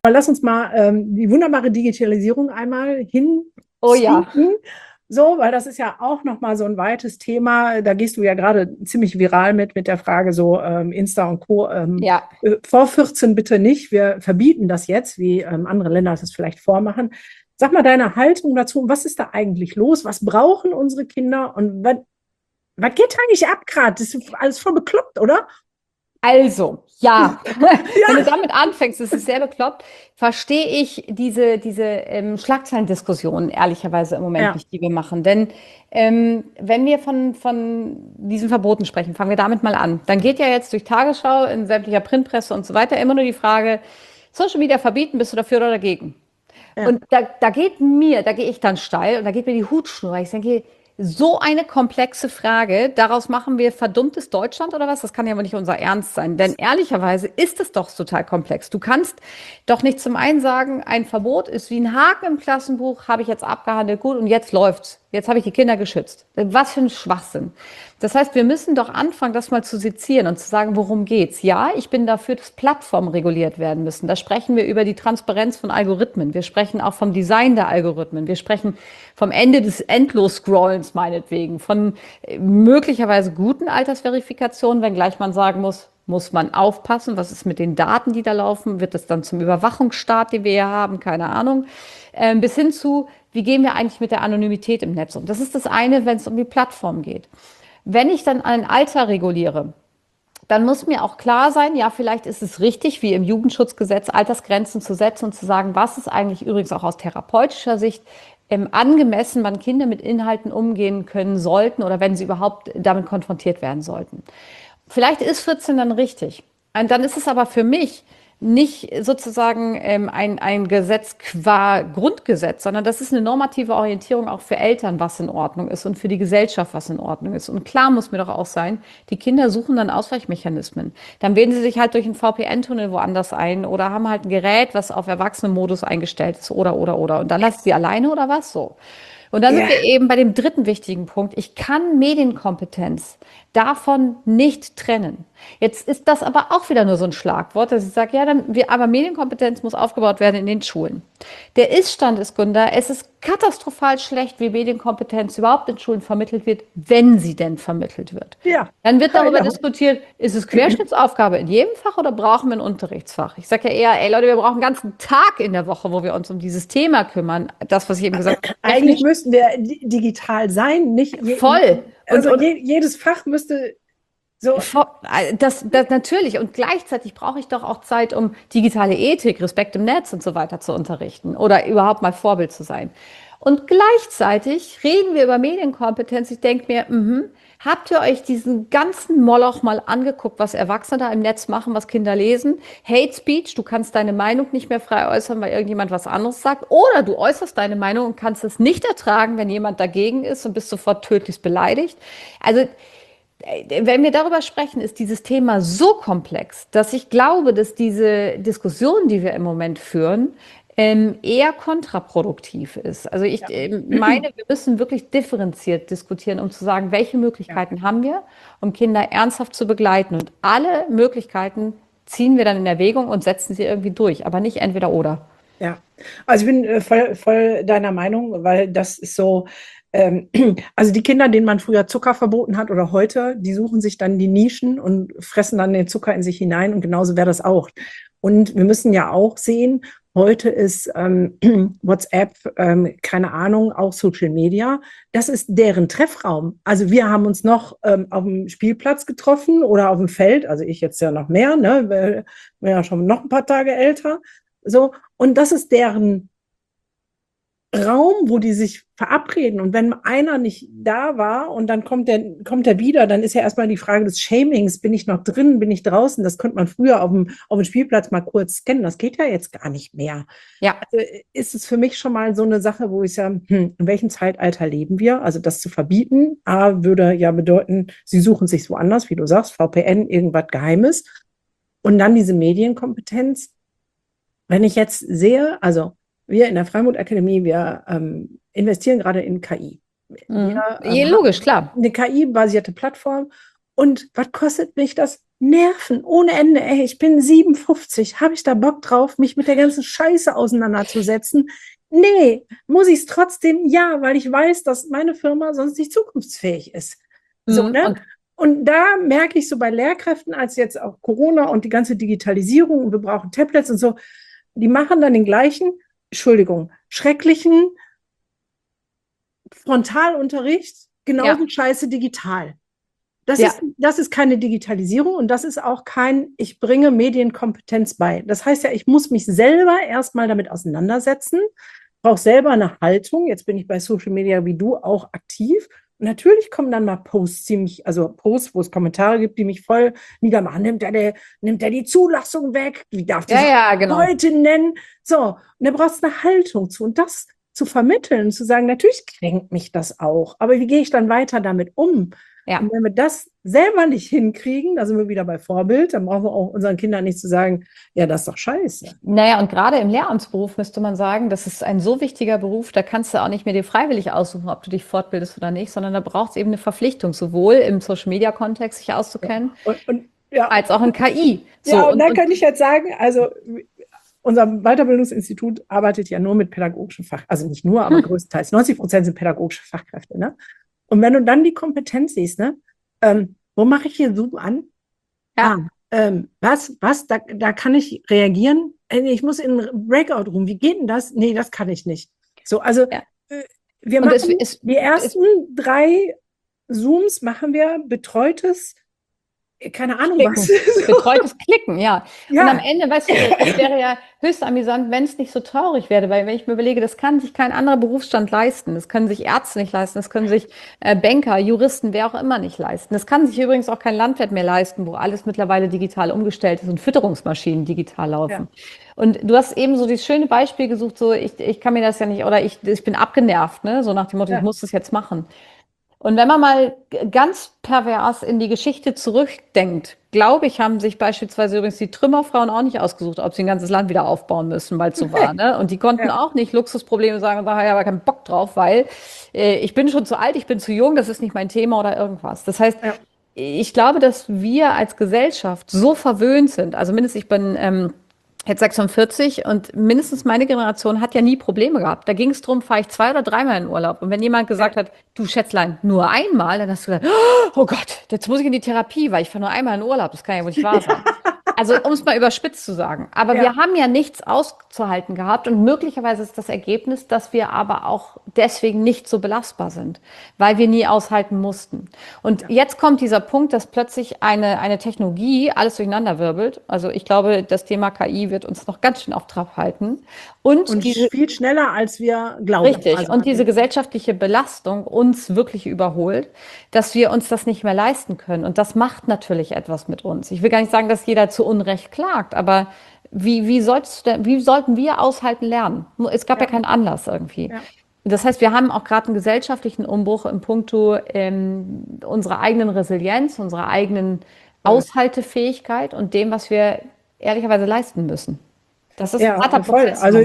Aber lass uns mal die wunderbare Digitalisierung einmal Oh ja, hinziehen. So, weil das ist ja auch nochmal so ein weites Thema. Da gehst du ja gerade ziemlich viral mit der Frage so Insta und Co. ja. Vor 14 bitte nicht. Wir verbieten das jetzt, wie andere Länder das vielleicht vormachen. Sag mal deine Haltung dazu. Was ist da eigentlich los? Was brauchen unsere Kinder? Und was geht eigentlich ab gerade? Das ist alles voll bekloppt, oder? Also, ja, wenn du Ja, damit anfängst, das ist sehr bekloppt, verstehe ich diese Schlagzeilendiskussionen ehrlicherweise im Moment ja, nicht, die wir machen. Denn wenn wir von diesen Verboten sprechen, fangen wir damit mal an. Dann geht ja jetzt durch Tagesschau, in sämtlicher Printpresse und so weiter immer nur die Frage, Social Media verbieten, bist du dafür oder dagegen? ja. Und da gehe ich dann steil und da geht mir die Hutschnur, weil ich denke, so eine komplexe Frage, daraus machen wir verdummtes Deutschland oder was? Das kann ja wohl nicht unser Ernst sein. Denn ehrlicherweise ist es doch total komplex. Du kannst doch nicht zum einen sagen, ein Verbot ist wie ein Haken im Klassenbuch, habe ich jetzt abgehandelt, gut, und jetzt läuft's. Jetzt habe ich die Kinder geschützt. Was für ein Schwachsinn. Das heißt, wir müssen doch anfangen, das mal zu sezieren und zu sagen, worum geht's? Ja, ich bin dafür, dass Plattformen reguliert werden müssen. Da sprechen wir über die Transparenz von Algorithmen. Wir sprechen auch vom Design der Algorithmen. Wir sprechen vom Ende des Endlos-Scrollens meinetwegen, von möglicherweise guten Altersverifikationen, wenngleich man sagen muss man aufpassen, was ist mit den Daten, die da laufen? Wird es dann zum Überwachungsstaat, den wir hier haben? Keine Ahnung. Bis hin zu, wie gehen wir eigentlich mit der Anonymität im Netz um? Das ist das eine, wenn es um die Plattform geht. Wenn ich dann ein Alter reguliere, dann muss mir auch klar sein, ja, vielleicht ist es richtig, wie im Jugendschutzgesetz Altersgrenzen zu setzen und zu sagen, was ist eigentlich übrigens auch aus therapeutischer Sicht angemessen, wann Kinder mit Inhalten umgehen können sollten oder wenn sie überhaupt damit konfrontiert werden sollten. Vielleicht ist 14 dann richtig. Und dann ist es aber für mich nicht sozusagen ein Gesetz qua Grundgesetz, sondern das ist eine normative Orientierung auch für Eltern, was in Ordnung ist und für die Gesellschaft, was in Ordnung ist. Und klar muss mir doch auch sein, die Kinder suchen dann Ausweichmechanismen. Dann wählen sie sich halt durch einen VPN-Tunnel woanders ein oder haben halt ein Gerät, was auf Erwachsenenmodus eingestellt ist oder. Und dann lassen sie alleine oder was so. Und dann sind Ja. wir eben bei dem dritten wichtigen Punkt. Ich kann Medienkompetenz davon nicht trennen. Jetzt ist das aber auch wieder nur so ein Schlagwort, dass ich sage, ja, aber Medienkompetenz muss aufgebaut werden in den Schulen. Der Ist-Stand ist, Gunda, es ist katastrophal schlecht, wie Medienkompetenz überhaupt in Schulen vermittelt wird, wenn sie denn vermittelt wird. Ja, Dann wird darüber genau. diskutiert, ist es Querschnittsaufgabe in jedem Fach oder brauchen wir ein Unterrichtsfach? Ich sage ja eher, ey Leute, wir brauchen einen ganzen Tag in der Woche, wo wir uns um dieses Thema kümmern. Das, was ich eben gesagt habe, Eigentlich müssten wir digital sein, nicht voll. jedes Fach müsste so. Das natürlich. Und gleichzeitig brauche ich doch auch Zeit, um digitale Ethik, Respekt im Netz und so weiter zu unterrichten oder überhaupt mal Vorbild zu sein. Und gleichzeitig reden wir über Medienkompetenz. Ich denke mir, habt ihr euch diesen ganzen Moloch mal angeguckt, was Erwachsene da im Netz machen, was Kinder lesen? Hate Speech, du kannst deine Meinung nicht mehr frei äußern, weil irgendjemand was anderes sagt. Oder du äußerst deine Meinung und kannst es nicht ertragen, wenn jemand dagegen ist und bist sofort tödlich beleidigt. Also wenn wir darüber sprechen, ist dieses Thema so komplex, dass ich glaube, dass diese Diskussion, die wir im Moment führen, eher kontraproduktiv ist. Also ich Ja, meine, wir müssen wirklich differenziert diskutieren, um zu sagen, welche ja, Möglichkeiten haben wir, um Kinder ernsthaft zu begleiten. Und alle Möglichkeiten ziehen wir dann in Erwägung und setzen sie irgendwie durch, aber nicht entweder oder. ja. Also ich bin voll deiner Meinung, weil das ist so, ähm, also die Kinder, denen man früher Zucker verboten hat oder heute, die suchen sich dann die Nischen und fressen dann den Zucker in sich hinein und genauso wäre das auch. Und wir müssen ja auch sehen, heute ist WhatsApp, keine Ahnung, auch Social Media, das ist deren Treffraum. Also wir haben uns noch auf dem Spielplatz getroffen oder auf dem Feld, also ich jetzt ja noch mehr, ne, bin ja schon noch ein paar Tage älter. So, und das ist deren Raum, wo die sich verabreden. Und wenn einer nicht da war und dann kommt der wieder, dann ist ja erstmal die Frage des Shamings, bin ich noch drin, bin ich draußen? Das könnte man früher auf dem Spielplatz mal kurz scannen. Das geht ja jetzt gar nicht mehr. Ja, Also ist es für mich schon mal so eine Sache, wo ich sage, in welchem Zeitalter leben wir? Also das zu verbieten, würde ja bedeuten, sie suchen sich woanders, wie du sagst, VPN, irgendwas Geheimes. Und dann diese Medienkompetenz. Wenn ich jetzt sehe, also wir in der Freimut Akademie, wir investieren gerade in KI. Wir logisch, haben klar. eine KI-basierte Plattform Und was kostet mich das? Nerven ohne Ende. Ey, ich bin 57. Habe ich da Bock drauf, mich mit der ganzen Scheiße auseinanderzusetzen? Nee, muss ich es trotzdem? Ja, weil ich weiß, dass meine Firma sonst nicht zukunftsfähig ist. So, ne? Und da merke ich so bei Lehrkräften, als jetzt auch Corona und die ganze Digitalisierung und wir brauchen Tablets und so, die machen dann den gleichen, Entschuldigung, schrecklichen Frontalunterricht, genauso scheiße digital. Das ist keine Digitalisierung und das ist auch kein, ich bringe Medienkompetenz bei. Das heißt ja, ich muss mich selber erstmal damit auseinandersetzen, brauche selber eine Haltung. Jetzt bin ich bei Social Media wie du auch aktiv. Und natürlich kommen dann mal Posts also Posts, wo es Kommentare gibt, die mich voll niedermachen. Nimmt er die Zulassung weg? Wie darf der Leute nennen? So, und da brauchst du eine Haltung zu. Und das zu vermitteln, zu sagen, natürlich kränkt mich das auch. Aber wie gehe ich dann weiter damit um? Ja. Und wenn wir das selber nicht hinkriegen, da sind wir wieder bei Vorbild, dann brauchen wir auch unseren Kindern nicht zu sagen, ja, das ist doch scheiße. Naja, und gerade im Lehramtsberuf müsste man sagen, das ist ein so wichtiger Beruf, da kannst du auch nicht mehr dir freiwillig aussuchen, ob du dich fortbildest oder nicht, sondern da braucht es eben eine Verpflichtung, sowohl im Social-Media-Kontext sich auszukennen, als auch in KI. So, ja, und dann kann ich jetzt sagen, also unser Weiterbildungsinstitut arbeitet ja nur mit pädagogischen also nicht nur, aber größtenteils 90% sind pädagogische Fachkräfte, ne? Und wenn du dann die Kompetenz siehst, ne, wo mache ich hier Zoom an? Ja. Da kann ich reagieren? Ich muss in einen Breakout-Room. Wie geht denn das? Nee, das kann ich nicht. So, also wir machen die ersten 3 Zooms machen wir betreutes, keine Ahnung Klicken. was. Betreutes Klicken, ja. Und am Ende, weißt du, es wäre ja höchst amüsant, wenn es nicht so traurig wäre, weil wenn ich mir überlege, das kann sich kein anderer Berufsstand leisten. Das können sich Ärzte nicht leisten, das können sich Banker, Juristen, wer auch immer nicht leisten. Das kann sich übrigens auch kein Landwirt mehr leisten, wo alles mittlerweile digital umgestellt ist und Fütterungsmaschinen digital laufen. Ja. Und du hast eben so dieses schöne Beispiel gesucht, so ich kann mir das ja nicht, oder ich bin abgenervt, ne? So nach dem Motto, ich muss das jetzt machen. Und wenn man mal ganz pervers in die Geschichte zurückdenkt, glaube ich, haben sich beispielsweise übrigens die Trümmerfrauen auch nicht ausgesucht, ob sie ein ganzes Land wieder aufbauen müssen, weil es so war. Ne? Und die konnten auch nicht Luxusprobleme sagen, da habe ich aber keinen Bock drauf, weil ich bin schon zu alt, ich bin zu jung, das ist nicht mein Thema oder irgendwas. Das heißt, ich glaube, dass wir als Gesellschaft so verwöhnt sind, also mindestens ich bin jetzt 46 und mindestens meine Generation hat ja nie Probleme gehabt. Da ging es darum, fahre ich 2 oder 3-mal in Urlaub. Und wenn jemand gesagt hat, du Schätzlein, nur einmal, dann hast du gesagt, oh Gott, jetzt muss ich in die Therapie, weil ich fahre nur einmal in Urlaub. Das kann ja wohl nicht wahr sein. Also um es mal überspitzt zu sagen. Aber wir haben ja nichts auszuhalten gehabt und möglicherweise ist das Ergebnis, dass wir aber auch deswegen nicht so belastbar sind, weil wir nie aushalten mussten. Und jetzt kommt dieser Punkt, dass plötzlich eine Technologie alles durcheinander wirbelt. Also ich glaube, das Thema KI wird uns noch ganz schön auf Trab halten. Und viel schneller, als wir glauben. Richtig. Also, und diese gesellschaftliche Belastung uns wirklich überholt, dass wir uns das nicht mehr leisten können. Und das macht natürlich etwas mit uns. Ich will gar nicht sagen, dass jeder zu Unrecht klagt, aber wie sollten wir aushalten lernen? Es gab ja keinen Anlass irgendwie. Ja. Das heißt, wir haben auch gerade einen gesellschaftlichen Umbruch in puncto unserer eigenen Resilienz, unserer eigenen Aushaltefähigkeit und dem, was wir ehrlicherweise leisten müssen. Das ist ein harter Prozess. Also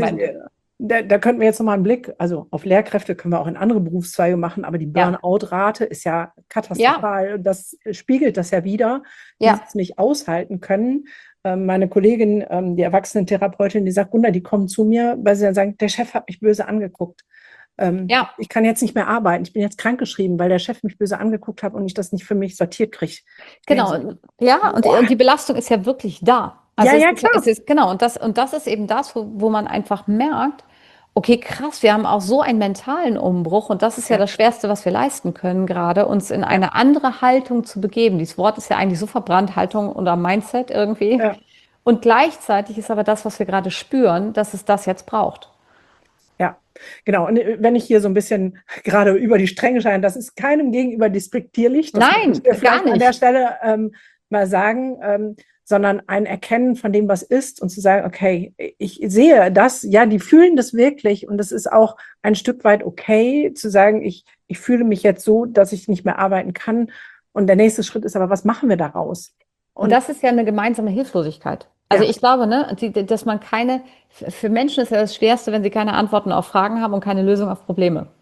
da könnten wir jetzt nochmal einen Blick, also auf Lehrkräfte können wir auch in andere Berufszweige machen, aber die Burnout-Rate ist ja katastrophal. Ja. Das spiegelt das ja wieder, die es nicht aushalten können. Meine Kollegin, die Erwachsenentherapeutin, die sagt, Gunda, die kommen zu mir, weil sie dann sagen, der Chef hat mich böse angeguckt. Ich kann jetzt nicht mehr arbeiten, ich bin jetzt krankgeschrieben, weil der Chef mich böse angeguckt hat und ich das nicht für mich sortiert kriege. Genau, und die Belastung ist ja wirklich da. Also klar. Und das ist eben das, wo man einfach merkt, okay, krass, wir haben auch so einen mentalen Umbruch und das ist ja das Schwerste, was wir leisten können, gerade uns in eine andere Haltung zu begeben. Dieses Wort ist ja eigentlich so verbrannt, Haltung oder Mindset irgendwie. Ja. Und gleichzeitig ist aber das, was wir gerade spüren, dass es das jetzt braucht. Ja, genau. Und wenn ich hier so ein bisschen gerade über die Stränge scheine, das ist keinem gegenüber despektierlich. Das Nein, gar nicht. An der Stelle mal sagen, sondern ein Erkennen von dem, was ist und zu sagen, okay, ich sehe das, ja, die fühlen das wirklich und das ist auch ein Stück weit okay, zu sagen, ich fühle mich jetzt so, dass ich nicht mehr arbeiten kann und der nächste Schritt ist aber, was machen wir daraus? Und das ist ja eine gemeinsame Hilflosigkeit. Also ich glaube, dass man für Menschen ist ja das Schwerste, wenn sie keine Antworten auf Fragen haben und keine Lösung auf Probleme.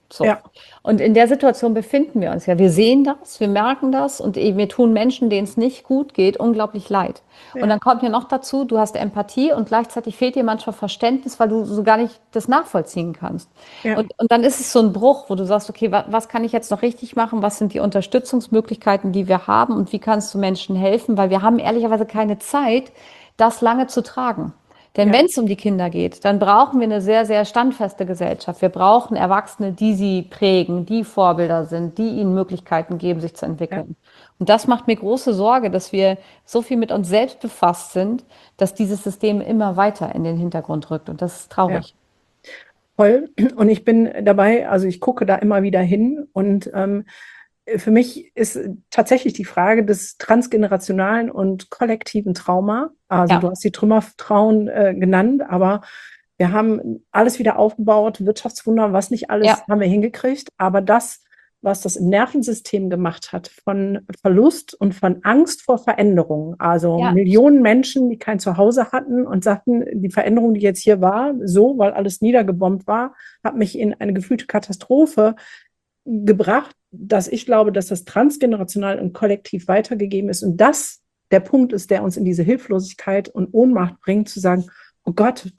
So. Ja, Und in der Situation befinden wir uns ja. Wir sehen das, wir merken das und mir tun Menschen, denen es nicht gut geht, unglaublich leid. Und ja, dann kommt ja noch dazu, du hast Empathie und gleichzeitig fehlt dir manchmal Verständnis, weil du so gar nicht das nachvollziehen kannst. ja, Und dann ist es so ein Bruch, wo du sagst, okay, was kann ich jetzt noch richtig machen? Was sind die Unterstützungsmöglichkeiten, die wir haben und wie kannst du Menschen helfen? Weil wir haben ehrlicherweise keine Zeit, das lange zu tragen. Denn ja, wenn es um die Kinder geht, dann brauchen wir eine sehr, sehr standfeste Gesellschaft. Wir brauchen Erwachsene, die sie prägen, die Vorbilder sind, die ihnen Möglichkeiten geben, sich zu ja, entwickeln. Und das macht mir große Sorge, dass wir so viel mit uns selbst befasst sind, dass dieses System immer weiter in den Hintergrund rückt. Und das ist ja. traurig. Voll. Und ich bin dabei, also ich gucke da immer wieder hin und für mich ist tatsächlich die Frage des transgenerationalen und kollektiven Trauma. Also du Ja, hast die Trümmerfrauen genannt, aber wir haben alles wieder aufgebaut, Wirtschaftswunder, was nicht alles ja, haben wir hingekriegt. Aber das, was das im Nervensystem gemacht hat, von Verlust und von Angst vor Veränderung. Also ja, Millionen Menschen, die kein Zuhause hatten und sagten, die Veränderung, die jetzt hier war, so, weil alles niedergebombt war, hat mich in eine gefühlte Katastrophe gebracht, dass ich glaube, dass das transgenerational und kollektiv weitergegeben ist und das der Punkt ist, der uns in diese Hilflosigkeit und Ohnmacht bringt, zu sagen, oh Gott,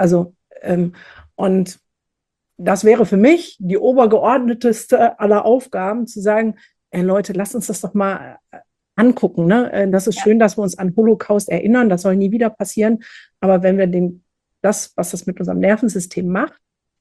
und das wäre für mich die obergeordneteste aller Aufgaben, zu sagen, ey Leute, lasst uns das doch mal angucken. Ne? Das ist ja. schön, dass wir uns an Holocaust erinnern, das soll nie wieder passieren. Aber wenn wir was das mit unserem Nervensystem macht,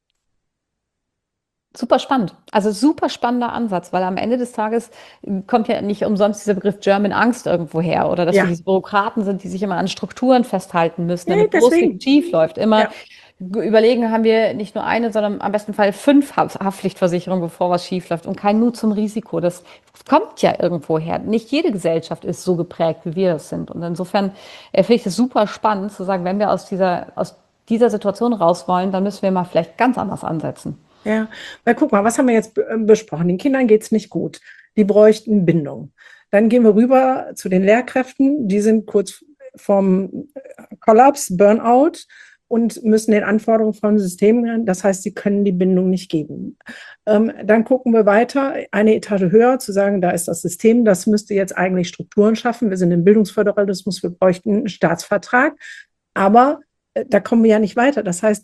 Super spannend. Also super spannender Ansatz, weil am Ende des Tages kommt ja nicht umsonst dieser Begriff German Angst irgendwo her oder dass wir ja, diese Bürokraten sind, die sich immer an Strukturen festhalten müssen, nee, damit bloß nichts deswegen, schief läuft. Immer ja, überlegen, haben wir nicht nur eine, sondern am besten Fall 5 Haftpflichtversicherungen, bevor was schief läuft und kein Mut zum Risiko. Das kommt ja irgendwo her. Nicht jede Gesellschaft ist so geprägt, wie wir das sind. Und insofern finde ich das super spannend zu sagen, wenn wir aus dieser Situation raus wollen, dann müssen wir mal vielleicht ganz anders ansetzen. ja. Weil guck mal, was haben wir jetzt besprochen? Den Kindern geht es nicht gut. Die bräuchten Bindung. Dann gehen wir rüber zu den Lehrkräften. Die sind kurz vorm Kollaps, Burnout und müssen den Anforderungen vom System ran. Das heißt, sie können die Bindung nicht geben. Dann gucken wir weiter, eine Etage höher, zu sagen, da ist das System, das müsste jetzt eigentlich Strukturen schaffen. Wir sind im Bildungsföderalismus, wir bräuchten einen Staatsvertrag. Aber da kommen wir ja nicht weiter. Das heißt,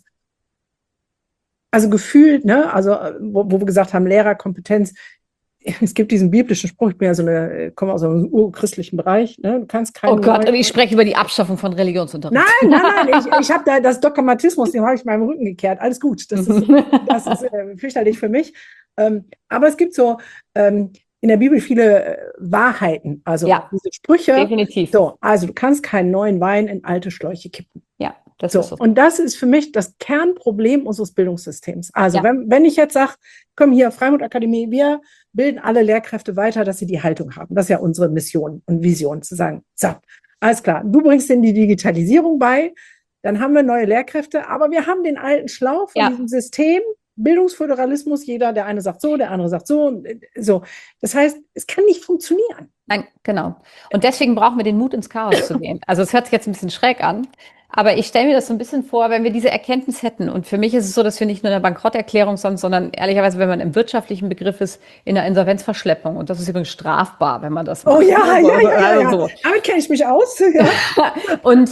also gefühlt, ne, also wo wir gesagt haben, Lehrerkompetenz, es gibt diesen biblischen Spruch, ich bin ja komme aus einem urchristlichen Bereich, ne, du kannst Oh keinen Gott, neuen. und ich spreche über die Abschaffung von Nein, Religionsunterricht. nein, ich habe da das Dogmatismus, den habe ich meinem Rücken gekehrt. Alles gut, das ist fürchterlich für mich. Aber es gibt so in der Bibel viele Wahrheiten, also Ja, diese Sprüche. definitiv. So, also du kannst keinen neuen Wein in alte Schläuche kippen. Ja, das ist So, so. und das ist für mich das Kernproblem unseres Bildungssystems. Also, Ja, wenn ich jetzt sage, komm hier, Freimut Akademie, wir bilden alle Lehrkräfte weiter, dass sie die Haltung haben. Das ist ja unsere Mission und Vision, zu sagen, so, alles klar, du bringst denen die Digitalisierung bei, dann haben wir neue Lehrkräfte, aber wir haben den alten Schlauch von ja. diesem System, Bildungsföderalismus, der eine sagt so, der andere sagt so, so. Das heißt, es kann nicht funktionieren. Nein, genau. Und deswegen brauchen wir den Mut, ins Chaos zu gehen. Also es hört sich jetzt ein bisschen schräg an, aber ich stelle mir das so ein bisschen vor, wenn wir diese Erkenntnis hätten. Und für mich ist es so, dass wir nicht nur in der Bankrotterklärung sind, sondern ehrlicherweise, wenn man im wirtschaftlichen Begriff ist, in der Insolvenzverschleppung. Und das ist übrigens strafbar, wenn man das macht. Oh ja, ja, ja, ja, ja. Also, Damit kenne ich mich aus. Ja. und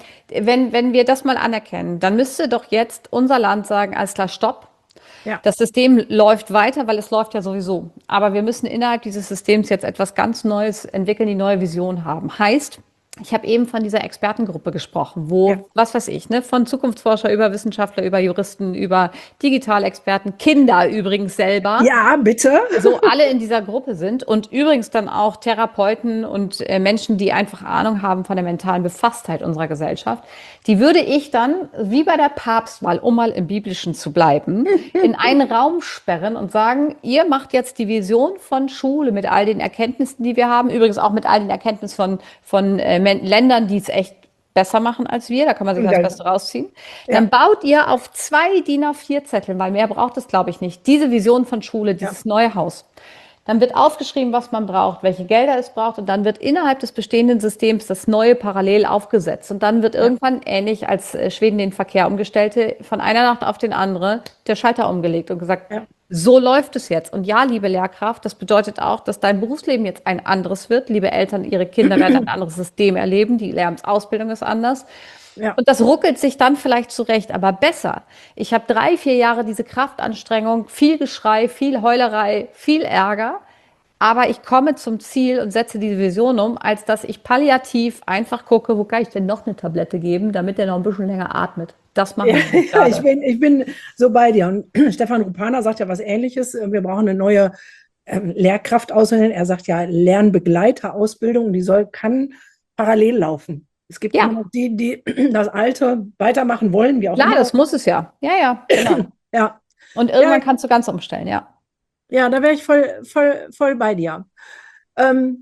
wenn wir das mal anerkennen, dann müsste doch jetzt unser Land sagen, alles klar, stopp. Ja. Das System läuft weiter, weil es läuft ja sowieso. Aber wir müssen innerhalb dieses Systems jetzt etwas ganz Neues entwickeln, die neue Vision haben. Heißt, ich habe eben von dieser Expertengruppe gesprochen, wo, Ja. was weiß ich, ne, von Zukunftsforscher über Wissenschaftler, über Juristen, über Digitalexperten, Kinder übrigens selber, Ja, bitte. so alle in dieser Gruppe sind und übrigens dann auch Therapeuten und Menschen, die einfach Ahnung haben von der mentalen Befasstheit unserer Gesellschaft, die würde ich dann, wie bei der Papstwahl, um mal im Biblischen zu bleiben, in einen Raum sperren und sagen, ihr macht jetzt die Vision von Schule mit all den Erkenntnissen, die wir haben, übrigens auch mit all den Erkenntnissen von Ländern, die es echt besser machen als wir, da kann man sich das Beste rausziehen. Dann baut ihr auf 2 DIN A4-Zetteln, weil mehr braucht es, glaube ich, nicht, diese Vision von Schule, dieses neue Haus. Dann wird aufgeschrieben, was man braucht, welche Gelder es braucht und dann wird innerhalb des bestehenden Systems das neue parallel aufgesetzt. Und dann wird irgendwann, ähnlich als Schweden den Verkehr umgestellte, von einer Nacht auf den andere der Schalter umgelegt und gesagt, so läuft es jetzt. Und ja, liebe Lehrkraft, das bedeutet auch, dass dein Berufsleben jetzt ein anderes wird. Liebe Eltern, ihre Kinder werden ein anderes System erleben. Die Lehramtsausbildung ist anders. Ja, Und das ruckelt sich dann vielleicht zurecht, aber besser. Ich habe 3, 4 Jahre diese Kraftanstrengung, viel Geschrei, viel Heulerei, viel Ärger. Aber ich komme zum Ziel und setze diese Vision um, als dass ich palliativ einfach gucke, wo kann ich denn noch eine Tablette geben, damit der noch ein bisschen länger atmet. Das machen ja, wir jetzt ja, ich gerade. bin, ich bin so bei dir. Und Stefan Rupana sagt ja was Ähnliches. Wir brauchen eine neue Lehrkraft ausbilden. Er sagt ja Lernbegleiterausbildung, kann parallel laufen. Es gibt immer Ja, noch die, die das Alte weitermachen wollen, wie auch klar, immer. das muss es ja. Ja, ja, genau. Ja, Und ja, irgendwann kannst du ganz umstellen, ja. ja, da wäre ich voll bei dir. Ähm,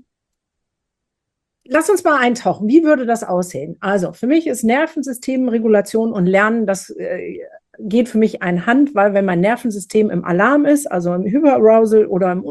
Lass uns mal eintauchen. Wie würde das aussehen? Also, für mich ist Nervensystemregulation und Lernen, das geht für mich ein Hand, weil wenn mein Nervensystem im Alarm ist, also im Hyperarousal oder im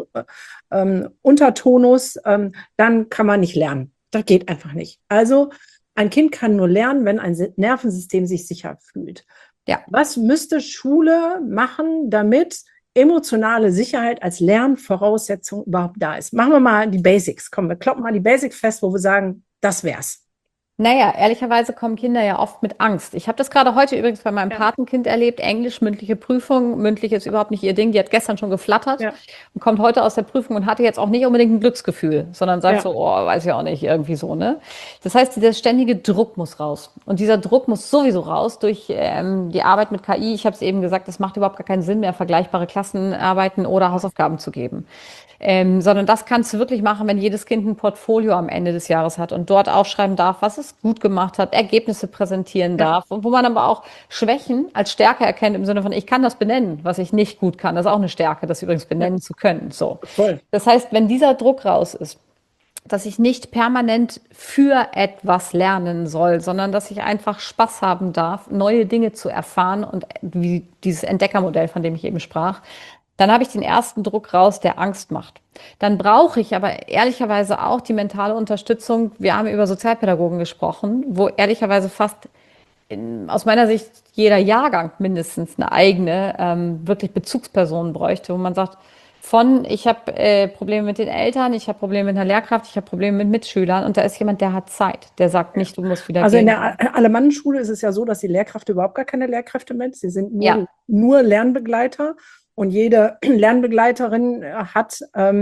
Untertonus, dann kann man nicht lernen. Das geht einfach nicht. Also, ein Kind kann nur lernen, wenn ein Nervensystem sich sicher fühlt. Ja. Was müsste Schule machen, damit emotionale Sicherheit als Lernvoraussetzung überhaupt da ist? Machen wir mal die Basics. Komm, wir kloppen mal die Basics fest, wo wir sagen, das wär's. Naja, ehrlicherweise kommen Kinder ja oft mit Angst. Ich habe das gerade heute übrigens bei meinem Ja, Patenkind erlebt. Englisch, mündliche Prüfung. Mündlich ist überhaupt nicht ihr Ding. Die hat gestern schon geflattert ja, und kommt heute aus der Prüfung und hatte jetzt auch nicht unbedingt ein Glücksgefühl, sondern sagt ja, so, oh, weiß ich auch nicht, irgendwie so, ne? Das heißt, dieser ständige Druck muss raus. Und dieser Druck muss sowieso raus durch die Arbeit mit KI. Ich habe es eben gesagt, es macht überhaupt gar keinen Sinn mehr, vergleichbare Klassenarbeiten oder Hausaufgaben zu geben. Sondern das kannst du wirklich machen, wenn jedes Kind ein Portfolio am Ende des Jahres hat und dort aufschreiben darf, was es gut gemacht hat, Ergebnisse präsentieren ja, darf und wo man aber auch Schwächen als Stärke erkennt im Sinne von, ich kann das benennen, was ich nicht gut kann. Das ist auch eine Stärke, das übrigens ja, benennen zu können. So. voll. Das heißt, wenn dieser Druck raus ist, dass ich nicht permanent für etwas lernen soll, sondern dass ich einfach Spaß haben darf, neue Dinge zu erfahren und wie dieses Entdeckermodell, von dem ich eben sprach, dann habe ich den ersten Druck raus, der Angst macht. Dann brauche ich aber ehrlicherweise auch die mentale Unterstützung. Wir haben über Sozialpädagogen gesprochen, wo ehrlicherweise fast aus meiner Sicht jeder Jahrgang mindestens eine eigene wirklich Bezugsperson bräuchte, wo man sagt, ich habe Probleme mit den Eltern, ich habe Probleme mit einer Lehrkraft, ich habe Probleme mit Mitschülern und da ist jemand, der hat Zeit, der sagt nicht, du musst wieder Also in gehen. der Alemannenschule ist es ja so, dass die Lehrkräfte überhaupt gar keine Lehrkräfte mehr sind. Sie sind Ja, nur Lernbegleiter und jede Lernbegleiterin hat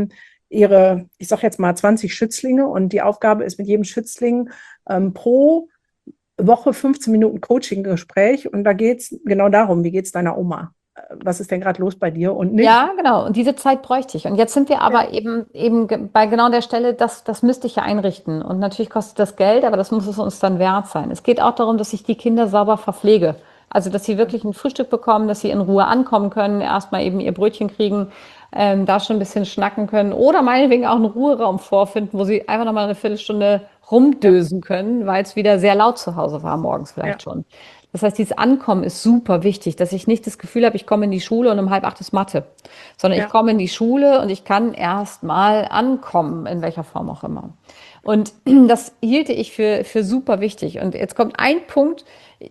ich sage jetzt mal 20 Schützlinge und die Aufgabe ist mit jedem Schützling pro Woche 15 Minuten Coaching-Gespräch und da geht es genau darum, wie geht es deiner Oma? Was ist denn gerade los bei dir und nicht? ja, genau. Und diese Zeit bräuchte ich. Und jetzt sind wir Ja, aber eben bei genau der Stelle, das müsste ich ja einrichten. Und natürlich kostet das Geld, aber das muss es uns dann wert sein. Es geht auch darum, dass ich die Kinder sauber verpflege. Also, dass sie wirklich ein Frühstück bekommen, dass sie in Ruhe ankommen können, erstmal eben ihr Brötchen kriegen, da schon ein bisschen schnacken können oder meinetwegen auch einen Ruheraum vorfinden, wo sie einfach nochmal eine Viertelstunde ja, rumdösen können, weil es wieder sehr laut zu Hause war, morgens ja, vielleicht schon. Das heißt, dieses Ankommen ist super wichtig, dass ich nicht das Gefühl habe, ich komme in die Schule und um 7:30 ist Mathe, sondern ich ja. komme in die Schule und ich kann erst mal ankommen, in welcher Form auch immer. Und das hielte ich für super wichtig. Und jetzt kommt ein Punkt,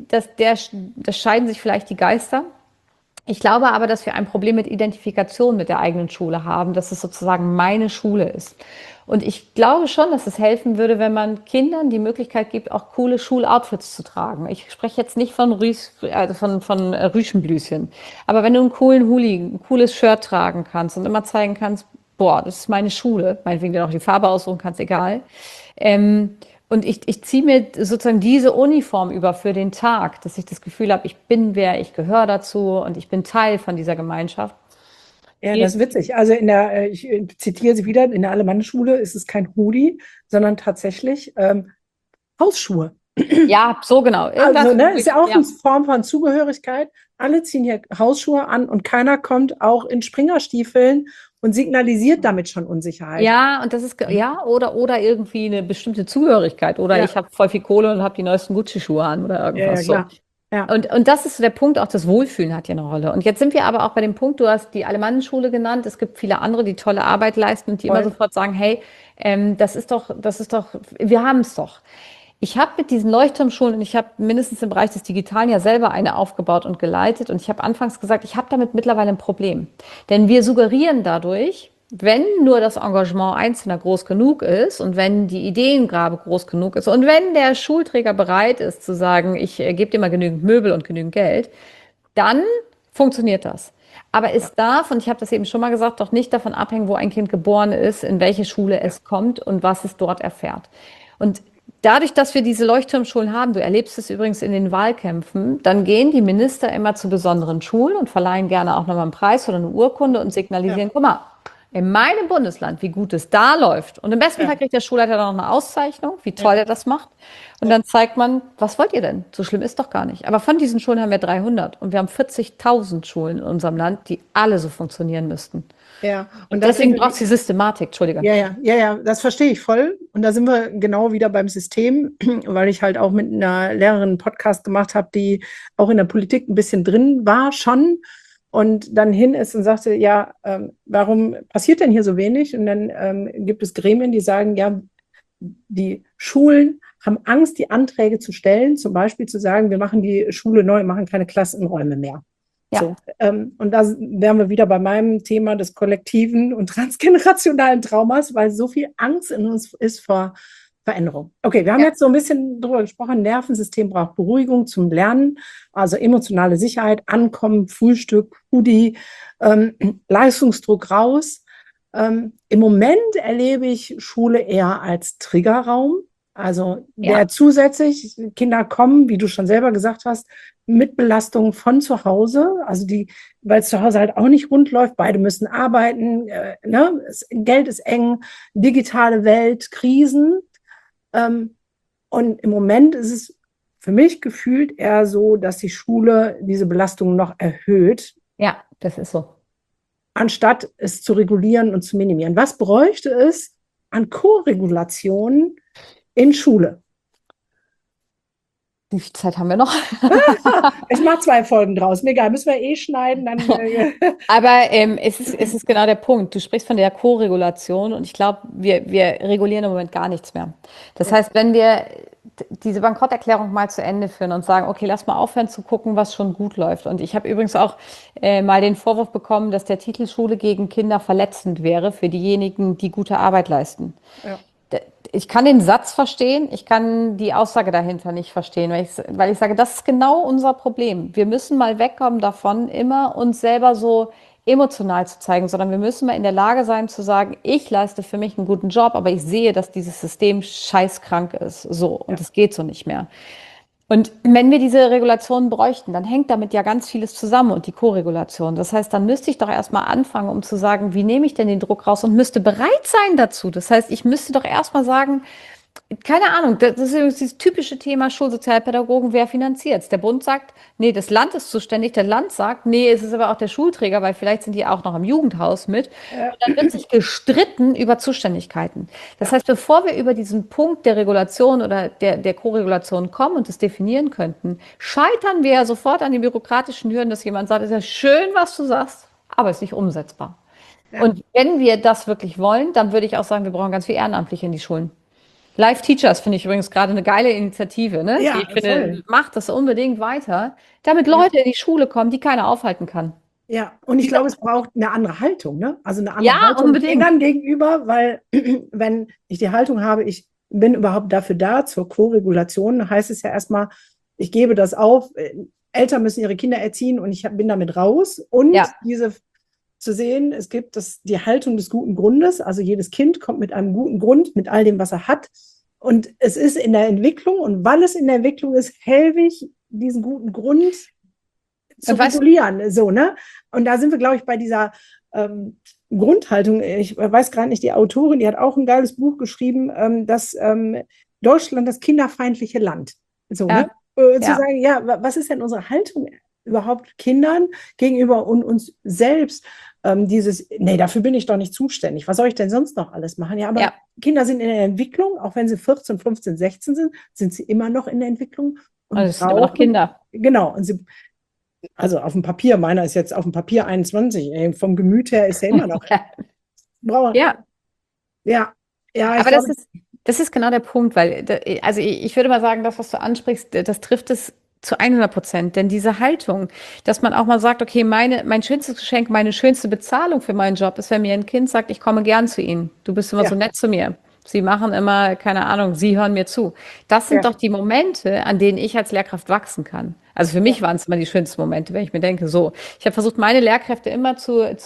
das scheiden sich vielleicht die Geister. Ich glaube aber, dass wir ein Problem mit Identifikation mit der eigenen Schule haben, dass es sozusagen meine Schule ist. Und ich glaube schon, dass es helfen würde, wenn man Kindern die Möglichkeit gibt, auch coole Schuloutfits zu tragen. Ich spreche jetzt nicht von Rüschenblüschen. Aber wenn du einen coolen Hoodie, ein cooles Shirt tragen kannst und immer zeigen kannst, boah, das ist meine Schule, meinetwegen dir auch die Farbe aussuchen kannst, egal. Und ich ziehe mir sozusagen diese Uniform über für den Tag, dass ich das Gefühl habe, ich bin wer, ich gehöre dazu und ich bin Teil von dieser Gemeinschaft. Ja, das ist witzig. Also ich zitiere sie wieder, in der Alemannenschule ist es kein Hoodie, sondern tatsächlich Hausschuhe. Ja, so genau. Also, Irgendwas, ne, ist ja auch eine ja. Form von Zugehörigkeit. Alle ziehen hier Hausschuhe an und keiner kommt auch in Springerstiefeln und signalisiert damit schon Unsicherheit. Ja, und das ist, ja, oder irgendwie eine bestimmte Zugehörigkeit. Oder ich Ja, habe voll viel Kohle und habe die neuesten Gucci-Schuhe an oder ja, ja, irgendwas so. klar. Ja, Und das ist so der Punkt, auch das Wohlfühlen hat hier eine Rolle. Und jetzt sind wir aber auch bei dem Punkt, du hast die Alemannenschule genannt, es gibt viele andere, die tolle Arbeit leisten und die immer voll. sofort sagen, hey, das ist doch, wir haben es doch. Ich habe mit diesen Leuchtturmschulen und ich habe mindestens im Bereich des Digitalen ja selber eine aufgebaut und geleitet. Und ich habe anfangs gesagt, ich habe damit mittlerweile ein Problem. Denn wir suggerieren dadurch, wenn nur das Engagement Einzelner groß genug ist und wenn die Ideengabe groß genug ist und wenn der Schulträger bereit ist zu sagen, ich gebe dir mal genügend Möbel und genügend Geld, dann funktioniert das. Aber es darf, und ich habe das eben schon mal gesagt, doch nicht davon abhängen, wo ein Kind geboren ist, in welche Schule es kommt und was es dort erfährt. Und dadurch, dass wir diese Leuchtturmschulen haben, du erlebst es übrigens in den Wahlkämpfen, dann gehen die Minister immer zu besonderen Schulen und verleihen gerne auch nochmal einen Preis oder eine Urkunde und signalisieren, guck mal, in meinem Bundesland, wie gut es da läuft. Und im besten Fall kriegt der Schulleiter dann noch eine Auszeichnung, wie toll er das macht. Und dann zeigt man, was wollt ihr denn? So schlimm ist doch gar nicht. Aber von diesen Schulen haben wir 300 und wir haben 40.000 Schulen in unserem Land, die alle so funktionieren müssten. Ja, und deswegen braucht es die Systematik, Entschuldige. Ja, das verstehe ich voll. Und da sind wir genau wieder beim System, weil ich halt auch mit einer Lehrerin einen Podcast gemacht habe, die auch in der Politik ein bisschen drin war schon und dann hin ist und sagte, ja, warum passiert denn hier so wenig? Und dann gibt es Gremien, die sagen, ja, die Schulen haben Angst, die Anträge zu stellen, zum Beispiel zu sagen, wir machen die Schule neu, machen keine Klassenräume mehr. Ja. So, und da wären wir wieder bei meinem Thema des kollektiven und transgenerationalen Traumas, weil so viel Angst in uns ist vor Veränderung. Okay, wir haben jetzt so ein bisschen drüber gesprochen, Nervensystem braucht Beruhigung zum Lernen, also emotionale Sicherheit, Ankommen, Frühstück, Hoodie, Leistungsdruck raus. Im Moment erlebe ich Schule eher als Triggerraum. Also der zusätzlich, Kinder kommen, wie du schon selber gesagt hast, mit Belastungen von zu Hause, also weil es zu Hause halt auch nicht rund läuft, beide müssen arbeiten, Geld ist eng, digitale Welt, Krisen. Und im Moment ist es für mich gefühlt eher so, dass die Schule diese Belastung noch erhöht. Ja, das ist so. Anstatt es zu regulieren und zu minimieren. Was bräuchte es an Co-Regulationen in Schule? Wie viel Zeit haben wir noch? Ich mache 2 Folgen draus. Mir egal, müssen wir eh schneiden. Dann, Aber es ist genau der Punkt. Du sprichst von der Co-Regulation und ich glaube, wir regulieren im Moment gar nichts mehr. Das heißt, wenn wir diese Bankrotterklärung mal zu Ende führen und sagen, okay, lass mal aufhören zu gucken, was schon gut läuft. Und ich habe übrigens auch mal den Vorwurf bekommen, dass der Titel Schule gegen Kinder verletzend wäre für diejenigen, die gute Arbeit leisten. Ja. Ich kann den Satz verstehen, ich kann die Aussage dahinter nicht verstehen, weil ich sage, das ist genau unser Problem. Wir müssen mal wegkommen davon, immer uns selber so emotional zu zeigen, sondern wir müssen mal in der Lage sein zu sagen, ich leiste für mich einen guten Job, aber ich sehe, dass dieses System scheißkrank ist. So, und es geht so nicht mehr. Und wenn wir diese Regulationen bräuchten, dann hängt damit ja ganz vieles zusammen und die Ko-Regulation. Das heißt, dann müsste ich doch erstmal anfangen, um zu sagen, wie nehme ich denn den Druck raus und müsste bereit sein dazu. Das heißt, ich müsste doch erstmal sagen, keine Ahnung, das ist übrigens dieses typische Thema Schulsozialpädagogen, wer finanziert es? Der Bund sagt, nee, das Land ist zuständig, der Land sagt, nee, es ist aber auch der Schulträger, weil vielleicht sind die auch noch im Jugendhaus mit. Und dann wird sich gestritten über Zuständigkeiten. Das heißt, bevor wir über diesen Punkt der Regulation oder der Koregulation kommen und das definieren könnten, scheitern wir ja sofort an den bürokratischen Hürden, dass jemand sagt, es ist ja schön, was du sagst, aber es ist nicht umsetzbar. Ja. Und wenn wir das wirklich wollen, dann würde ich auch sagen, wir brauchen ganz viel Ehrenamtliche in die Schulen. Live Teachers finde ich übrigens gerade eine geile Initiative. Ne? Ja, ich finde, macht das unbedingt weiter, damit Leute in die Schule kommen, die keiner aufhalten kann. Ja, und ich glaube, es braucht eine andere Haltung, ne? Also eine andere Ja, Haltung unbedingt. Kindern gegenüber, weil wenn ich die Haltung habe, ich bin überhaupt dafür da, zur Co-Regulation, heißt es ja erstmal, ich gebe das auf, Eltern müssen ihre Kinder erziehen und ich bin damit raus. Und diese zu sehen, es gibt die Haltung des guten Grundes, also jedes Kind kommt mit einem guten Grund, mit all dem, was er hat. Und es ist in der Entwicklung und weil es in der Entwicklung ist, helfe ich, diesen guten Grund zu regulieren. So, ne? Und da sind wir, glaube ich, bei dieser Grundhaltung. Ich weiß gerade nicht, die Autorin, die hat auch ein geiles Buch geschrieben, dass Deutschland das kinderfeindliche Land. So, ne? Zu sagen, ja, was ist denn unsere Haltung überhaupt Kindern gegenüber und uns selbst? Nee, dafür bin ich doch nicht zuständig. Was soll ich denn sonst noch alles machen? Ja, aber Kinder sind in der Entwicklung, auch wenn sie 14, 15, 16 sind sie immer noch in der Entwicklung. Und also es sind immer noch Kinder. Genau. Und also auf dem Papier, meiner ist jetzt auf dem Papier 21, vom Gemüt her ist er immer noch. Ja. Ja. Aber das ist, Das ist genau der Punkt, weil, also ich würde mal sagen, das, was du ansprichst, das trifft es zu 100%. Denn diese Haltung, dass man auch mal sagt, okay, mein schönstes Geschenk, meine schönste Bezahlung für meinen Job ist, wenn mir ein Kind sagt, ich komme gern zu Ihnen. Du bist immer so Ja, nett zu mir. Sie machen immer, keine Ahnung, Sie hören mir zu. Das sind ja, doch die Momente, an denen ich als Lehrkraft wachsen kann. Also für ja, mich waren es immer die schönsten Momente, wenn ich mir denke, so, ich habe versucht, meine Lehrkräfte immer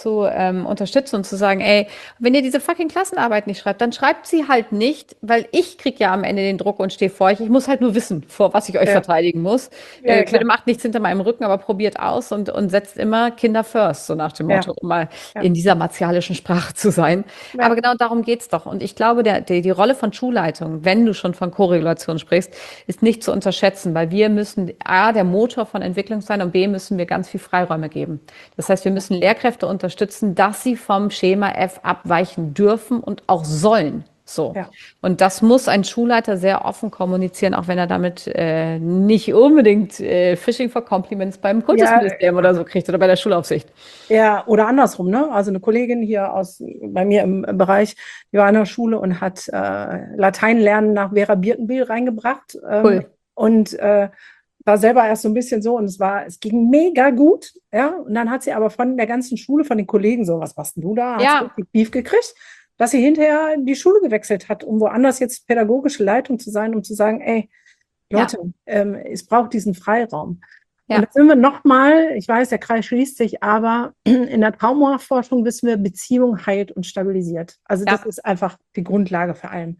zu unterstützen und zu sagen, ey, wenn ihr diese fucking Klassenarbeit nicht schreibt, dann schreibt sie halt nicht, weil ich krieg ja am Ende den Druck und stehe vor euch. Ich muss halt nur wissen, vor was ich euch ja, verteidigen muss. ja, ja, Bitte klar. macht nichts hinter meinem Rücken, aber probiert aus und setzt immer Kinder first, so nach dem Ja, Motto, um mal ja, in dieser martialischen Sprache zu sein. Aber ja, genau darum geht's doch. Und ich glaube, die Rolle von Schulleitung, wenn du schon von Korrelation sprichst, ist nicht zu unterschätzen, weil wir müssen A, der Motor von Entwicklung sein und B, müssen wir ganz viel Freiräume geben. Das heißt, wir müssen Lehrkräfte unterstützen, dass sie vom Schema F abweichen dürfen und auch sollen. So. ja. Und das muss ein Schulleiter sehr offen kommunizieren, auch wenn er damit nicht unbedingt Phishing for Compliments beim Ja, Kultusministerium oder so kriegt oder bei der Schulaufsicht. ja, oder andersrum, ne? Also eine Kollegin hier bei mir im Bereich, die war in der Schule und hat Latein lernen nach Vera Birkenbiel reingebracht Cool. und war selber erst so ein bisschen so und es ging mega gut, ja. Und dann hat sie aber von der ganzen Schule, von den Kollegen so, was machst denn du da? Hat sie Ja, richtig Beef gekriegt, dass sie hinterher die Schule gewechselt hat, um woanders jetzt pädagogische Leitung zu sein, um zu sagen, ey, ja, Leute, es braucht diesen Freiraum. Und da ja, sind wir nochmal, ich weiß, der Kreis schließt sich, aber in der Traumaforschung wissen wir, Beziehung heilt und stabilisiert. Also das ja. ist einfach die Grundlage für allem.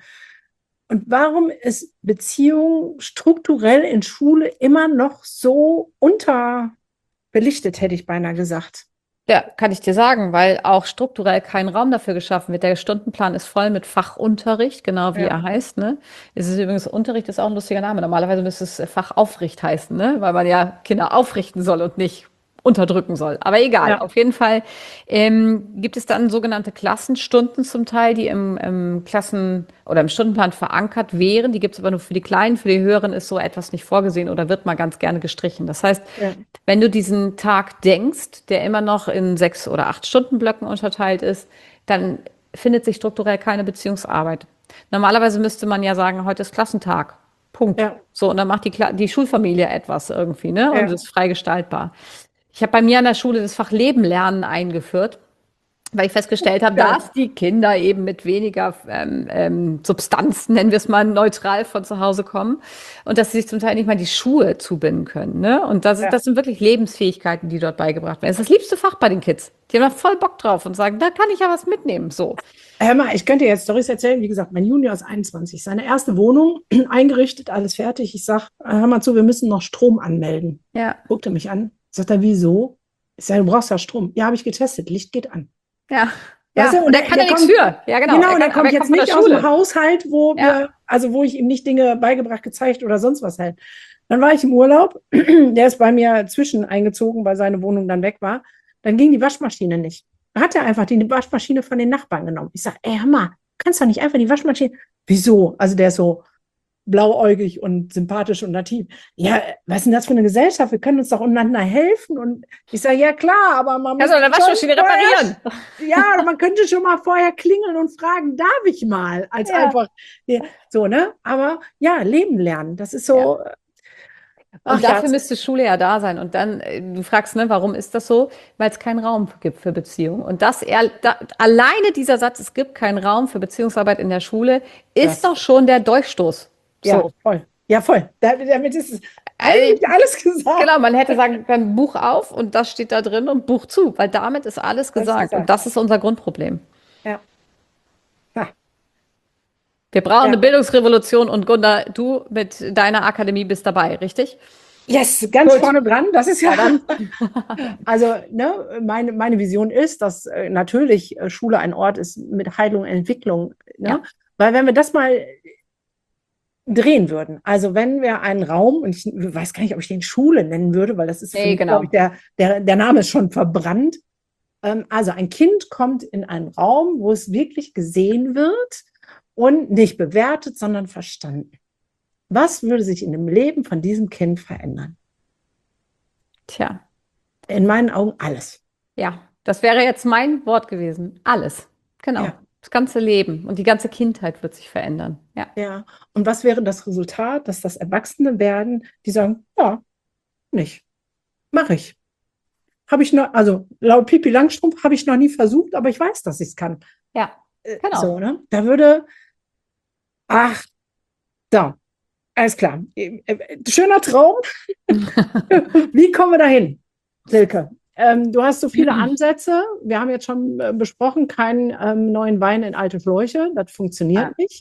Und warum ist Beziehung strukturell in Schule immer noch so unterbelichtet, hätte ich beinahe gesagt. Ja, kann ich dir sagen, weil auch strukturell kein Raum dafür geschaffen wird. Der Stundenplan ist voll mit Fachunterricht, genau wie Ja, er heißt, ne? Es ist übrigens, Unterricht ist auch ein lustiger Name. Normalerweise müsste es Fachaufricht heißen, ne? Weil man ja Kinder aufrichten soll und nicht unterdrücken soll. Aber egal, ja, auf jeden Fall gibt es dann sogenannte Klassenstunden zum Teil, die im Klassen- oder im Stundenplan verankert wären. Die gibt es aber nur für die Kleinen. Für die Höheren ist so etwas nicht vorgesehen oder wird mal ganz gerne gestrichen. Das heißt, ja, wenn du diesen Tag denkst, der immer noch in 6 oder 8 Stundenblöcken unterteilt ist, dann findet sich strukturell keine Beziehungsarbeit. Normalerweise müsste man ja sagen, heute ist Klassentag. Punkt. ja, So, und dann macht die Schulfamilie etwas irgendwie, ne? Und ja, ist frei gestaltbar. Ich habe bei mir an der Schule das Fach Leben lernen eingeführt, weil ich festgestellt habe, geil. dass die Kinder eben mit weniger Substanz, nennen wir es mal neutral, von zu Hause kommen und dass sie sich zum Teil nicht mal die Schuhe zubinden können. Ne? Und Ja. das sind wirklich Lebensfähigkeiten, die dort beigebracht werden. Das ist das liebste Fach bei den Kids. Die haben da voll Bock drauf und sagen, da kann ich ja was mitnehmen. So. Hör mal, ich könnte jetzt Storys erzählen. Wie gesagt, mein Junior ist 21, seine erste Wohnung eingerichtet, alles fertig. Ich sage, hör mal zu, wir müssen noch Strom anmelden. Ja, Guckte mich an, sagt er, wieso? Ich sage, du brauchst ja Strom. Ja, habe ich getestet, Licht geht an. ja, Weißt du, ja. und Und der kann der ja nichts kommt, für. Ja, genau. genau, der Aber kommt er kommt jetzt von der nicht aus dem Schule. Haushalt, Ja, wo ich ihm nicht Dinge beigebracht, gezeigt oder sonst was halt. Dann war ich im Urlaub, der ist bei mir zwischen eingezogen, weil seine Wohnung dann weg war. Dann ging die Waschmaschine nicht. Da hat er einfach die Waschmaschine von den Nachbarn genommen. Ich sage, ey, hör mal, kannst doch nicht einfach die Waschmaschine. Wieso? Also der ist so blauäugig und sympathisch und nativ. Ja, was ist denn das für eine Gesellschaft? Wir können uns doch untereinander helfen. Und ich sage, ja klar, aber man muss kannst du eine schon Waschmaschine reparieren? ja, man könnte schon mal vorher klingeln und fragen, darf ich mal? Als Ja, einfach, ja, so, ne? Aber ja, Leben lernen, das ist ja. so, ach Und ja, dafür müsste Schule ja da sein. Und dann, du fragst, ne, warum ist das so? Weil es keinen Raum gibt für Beziehung. Und alleine dieser Satz, es gibt keinen Raum für Beziehungsarbeit in der Schule, ist das, doch schon der Durchstoß. ja, So. voll. Ja, voll. Damit ist es Also, eigentlich alles gesagt. genau, man hätte sagen können, Buch auf und das steht da drin und Buch zu, weil damit ist alles Alles gesagt. Und gesagt. das ist unser Grundproblem. Ja. Ha. Wir brauchen eine Ja. Bildungsrevolution und Gunda, du mit deiner Akademie bist dabei, richtig? Yes, ganz Gut. vorne dran. Das ist ja, Ja, dann. also, ne, meine Vision ist, dass natürlich Schule ein Ort ist mit Heilung und Entwicklung. Ne? Ja. Weil wenn wir das mal drehen würden. Also wenn wir einen Raum, und ich weiß gar nicht, ob ich den Schule nennen würde, weil das ist für Nee, mich, glaube genau. ich, der Name ist schon verbrannt. Also ein Kind kommt in einen Raum, wo es wirklich gesehen wird und nicht bewertet, sondern verstanden. Was würde sich in dem Leben von diesem Kind verändern? Tja, In meinen Augen alles. ja, das wäre jetzt mein Wort gewesen. Alles. Genau. Ja, Das ganze Leben und die ganze Kindheit wird sich verändern. Ja. Ja. Und was wäre das Resultat, dass das Erwachsene werden, die sagen, ja, nicht, mache ich. Habe ich noch, also laut Pipi Langstrumpf habe ich noch nie versucht, aber ich weiß, dass ich es kann. Ja, genau. So, ne? Da würde, ach, da, alles klar. Schöner Traum. Wie kommen wir dahin, Silke? Du hast so viele Ansätze. Wir haben jetzt schon besprochen, keinen neuen Wein in alte Schläuche. Das funktioniert nicht.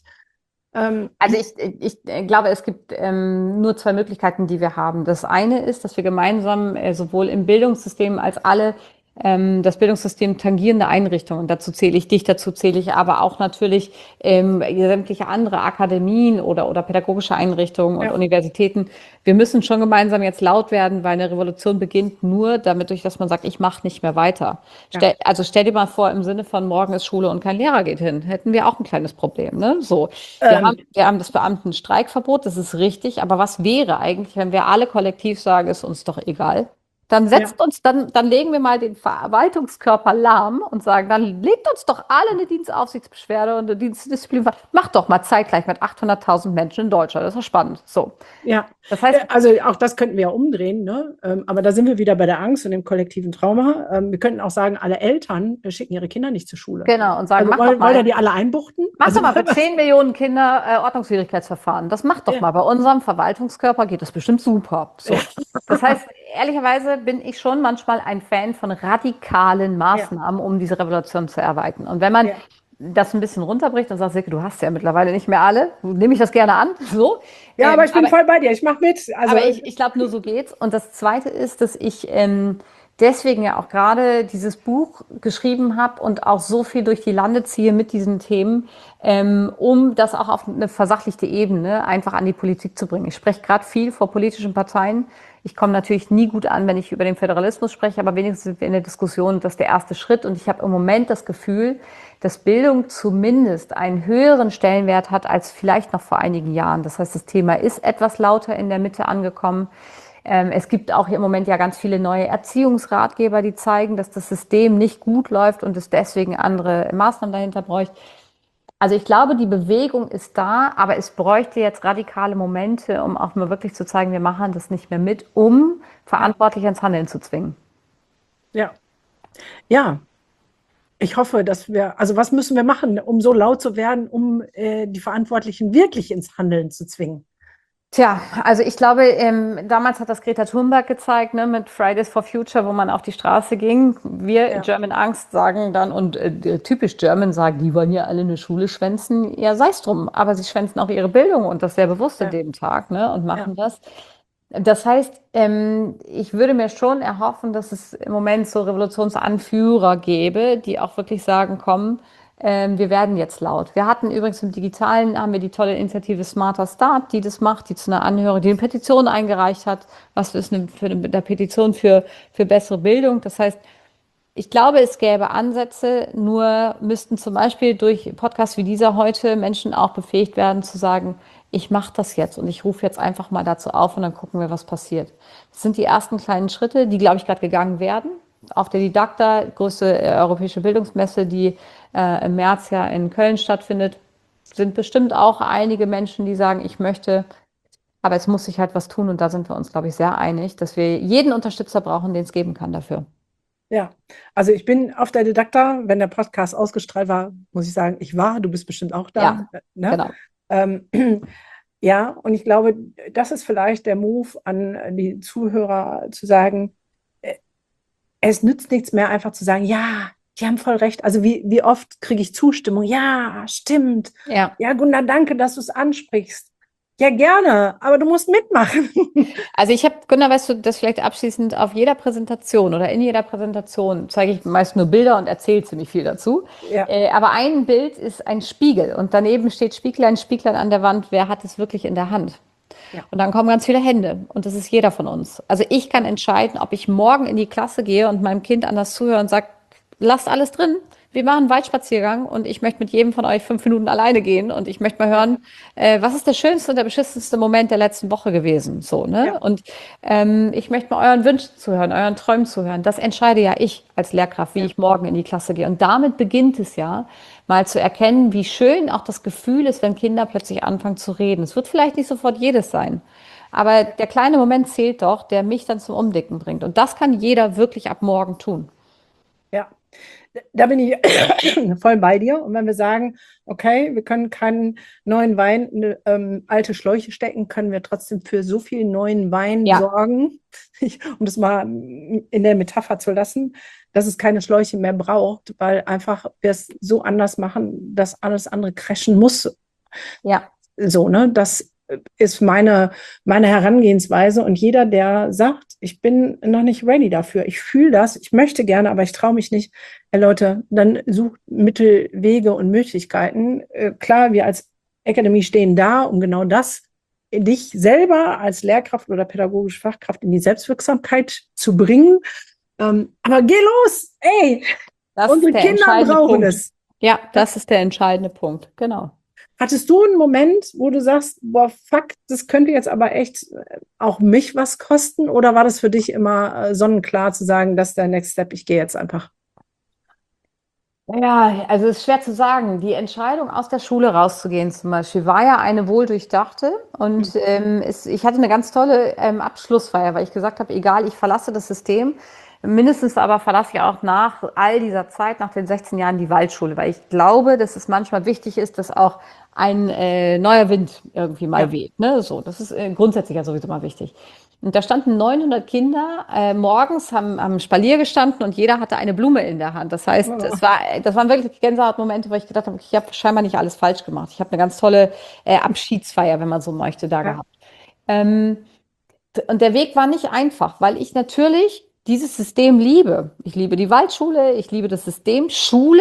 Also ich glaube, es gibt nur zwei Möglichkeiten, die wir haben. Das eine ist, dass wir gemeinsam sowohl im Bildungssystem als alle das Bildungssystem tangierende Einrichtungen, dazu zähle ich dich, dazu zähle ich aber auch natürlich sämtliche andere Akademien oder pädagogische Einrichtungen und Universitäten. Wir müssen schon gemeinsam jetzt laut werden, weil eine Revolution beginnt nur damit, durch dass man sagt, ich mache nicht mehr weiter. Also stell dir mal vor, im Sinne von morgen ist Schule und kein Lehrer geht hin, hätten wir auch ein kleines Problem. Ne? So, wir haben das Beamtenstreikverbot, das ist richtig, aber was wäre eigentlich, wenn wir alle kollektiv sagen, ist uns doch egal? Dann dann legen wir mal den Verwaltungskörper lahm und sagen, dann legt uns doch alle eine Dienstaufsichtsbeschwerde und eine Dienstdisziplin. Macht doch mal zeitgleich mit 800.000 Menschen in Deutschland. Das ist doch spannend. So. Ja, das heißt, also auch das könnten wir ja umdrehen, ne? Aber da sind wir wieder bei der Angst und dem kollektiven Trauma. Wir könnten auch sagen, alle Eltern schicken ihre Kinder nicht zur Schule. Genau, und sagen, also wollt ihr die alle einbuchten? Mach doch mal für 10 Millionen Kinder Ordnungswidrigkeitsverfahren. Das macht doch mal. Bei unserem Verwaltungskörper geht das bestimmt super. So. Das heißt, ehrlicherweise bin ich schon manchmal ein Fan von radikalen Maßnahmen, um diese Revolution zu erweitern. Und wenn man das ein bisschen runterbricht und sagt, Silke, du hast ja mittlerweile nicht mehr alle, nehme ich das gerne an. So. Ja, aber ich bin voll bei dir, ich mache mit. Also, aber ich glaube, nur so geht's. Und das Zweite ist, dass ich deswegen ja auch gerade dieses Buch geschrieben habe und auch so viel durch die Lande ziehe mit diesen Themen, um das auch auf eine versachlichte Ebene einfach an die Politik zu bringen. Ich spreche gerade viel vor politischen Parteien. Ich komme natürlich nie gut an, wenn ich über den Föderalismus spreche, aber wenigstens sind wir in der Diskussion, das ist der erste Schritt. Und ich habe im Moment das Gefühl, dass Bildung zumindest einen höheren Stellenwert hat als vielleicht noch vor einigen Jahren. Das heißt, das Thema ist etwas lauter in der Mitte angekommen. Es gibt auch im Moment ja ganz viele neue Erziehungsratgeber, die zeigen, dass das System nicht gut läuft und es deswegen andere Maßnahmen dahinter bräuchte. Also ich glaube, die Bewegung ist da, aber es bräuchte jetzt radikale Momente, um auch mal wirklich zu zeigen, wir machen das nicht mehr mit, um Verantwortliche ins Handeln zu zwingen. Ja. Ja. Ich hoffe, dass also was müssen wir machen, um so laut zu werden, um die Verantwortlichen wirklich ins Handeln zu zwingen? Tja, also ich glaube, damals hat das Greta Thunberg gezeigt, ne, mit Fridays for Future, wo man auf die Straße ging. Wir German Angst sagen dann, und typisch German sagen, die wollen ja alle eine Schule schwänzen. Ja, sei es drum, aber sie schwänzen auch ihre Bildung und das sehr bewusst in dem Tag, ne, und machen das. Das heißt, ich würde mir schon erhoffen, dass es im Moment so Revolutionsanführer gäbe, die auch wirklich sagen, komm, wir werden jetzt laut. Wir hatten übrigens im Digitalen, haben wir die tolle Initiative Smarter Start, die das macht, die zu einer Anhörung, die eine Petition eingereicht hat, was ist für eine Petition für bessere Bildung. Das heißt, ich glaube, es gäbe Ansätze, nur müssten zum Beispiel durch Podcasts wie dieser heute Menschen auch befähigt werden zu sagen, ich mache das jetzt und ich rufe jetzt einfach mal dazu auf und dann gucken wir, was passiert. Das sind die ersten kleinen Schritte, die, glaube ich, gerade gegangen werden. Auf der Didakta, größte europäische Bildungsmesse, die im März ja in Köln stattfindet, sind bestimmt auch einige Menschen, die sagen, ich möchte, aber es muss sich halt was tun und da sind wir uns, glaube ich, sehr einig, dass wir jeden Unterstützer brauchen, den es geben kann dafür. Ja, also ich bin auf der Didakta, wenn der Podcast ausgestrahlt war, muss ich sagen, du bist bestimmt auch da. Ja, ne? Genau. Ja, und ich glaube, das ist vielleicht der Move an die Zuhörer zu sagen, es nützt nichts mehr, einfach zu sagen, ja, die haben voll recht. Also wie oft kriege ich Zustimmung? Ja, stimmt. Ja, Gunnar, danke, dass du es ansprichst. Ja, gerne, aber du musst mitmachen. Also ich habe, Gunnar, weißt du, das vielleicht abschließend auf jeder Präsentation oder in jeder Präsentation zeige ich meist nur Bilder und erzähle ziemlich viel dazu. Ja. Aber ein Bild ist ein Spiegel und daneben steht Spieglein an der Wand, wer hat es wirklich in der Hand? Ja. Und dann kommen ganz viele Hände und das ist jeder von uns. Also ich kann entscheiden, ob ich morgen in die Klasse gehe und meinem Kind anders zuhöre und sage, lasst alles drin, wir machen einen Waldspaziergang und ich möchte mit jedem von euch 5 Minuten alleine gehen und ich möchte mal hören, was ist der schönste und der beschissenste Moment der letzten Woche gewesen, so, ne? Ja, Und ich möchte mal euren Wünschen zuhören, euren Träumen zuhören. Das entscheide ja ich als Lehrkraft, wie ja, ich morgen in die Klasse gehe. Und damit beginnt es ja, mal zu erkennen, wie schön auch das Gefühl ist, wenn Kinder plötzlich anfangen zu reden. Es wird vielleicht nicht sofort jedes sein. Aber der kleine Moment zählt doch, der mich dann zum Umdenken bringt. Und das kann jeder wirklich ab morgen tun. ja. Da bin ich voll bei dir. Und wenn wir sagen, okay, wir können keinen neuen Wein in alte Schläuche stecken, können wir trotzdem für so viel neuen Wein Ja, sorgen, um das mal in der Metapher zu lassen, dass es keine Schläuche mehr braucht, weil einfach wir es so anders machen, dass alles andere crashen muss. ja, So, ne? Das ist meine Herangehensweise. Und jeder, der sagt, ich bin noch nicht ready dafür, ich fühle das, ich möchte gerne, aber ich traue mich nicht, Leute, dann sucht Mittel, Wege und Möglichkeiten. Klar, wir als Academy stehen da, um genau das, dich selber als Lehrkraft oder pädagogische Fachkraft in die Selbstwirksamkeit zu bringen. Aber geh los, ey, das ist unsere der Kinder entscheidende brauchen Punkt. es. Ja, das ist der entscheidende Punkt. Genau. Hattest du einen Moment, wo du sagst, boah, fuck, das könnte jetzt aber echt auch mich was kosten? Oder war das für dich immer sonnenklar zu sagen, das ist der Next Step, ich gehe jetzt einfach? Ja, also es ist schwer zu sagen. Die Entscheidung, aus der Schule rauszugehen zum Beispiel, war ja eine wohldurchdachte. Und ich hatte eine ganz tolle Abschlussfeier, weil ich gesagt habe, egal, ich verlasse das System. Mindestens aber verlasse ich auch nach all dieser Zeit, nach den 16 Jahren, die Waldschule, weil ich glaube, dass es manchmal wichtig ist, dass auch ein neuer Wind irgendwie mal Ja. weht. Ne? So, das ist grundsätzlich ja sowieso mal wichtig. Und da standen 900 Kinder morgens, haben am Spalier gestanden und jeder hatte eine Blume in der Hand. Das heißt, Oh, das waren wirklich Gänsehautmomente, wo ich gedacht habe, ich habe scheinbar nicht alles falsch gemacht. Ich habe eine ganz tolle Abschiedsfeier, wenn man so möchte, da ja, gehabt. Ähm, und der Weg war nicht einfach, weil ich natürlich dieses System liebe. Ich liebe die Waldschule, ich liebe das System Schule,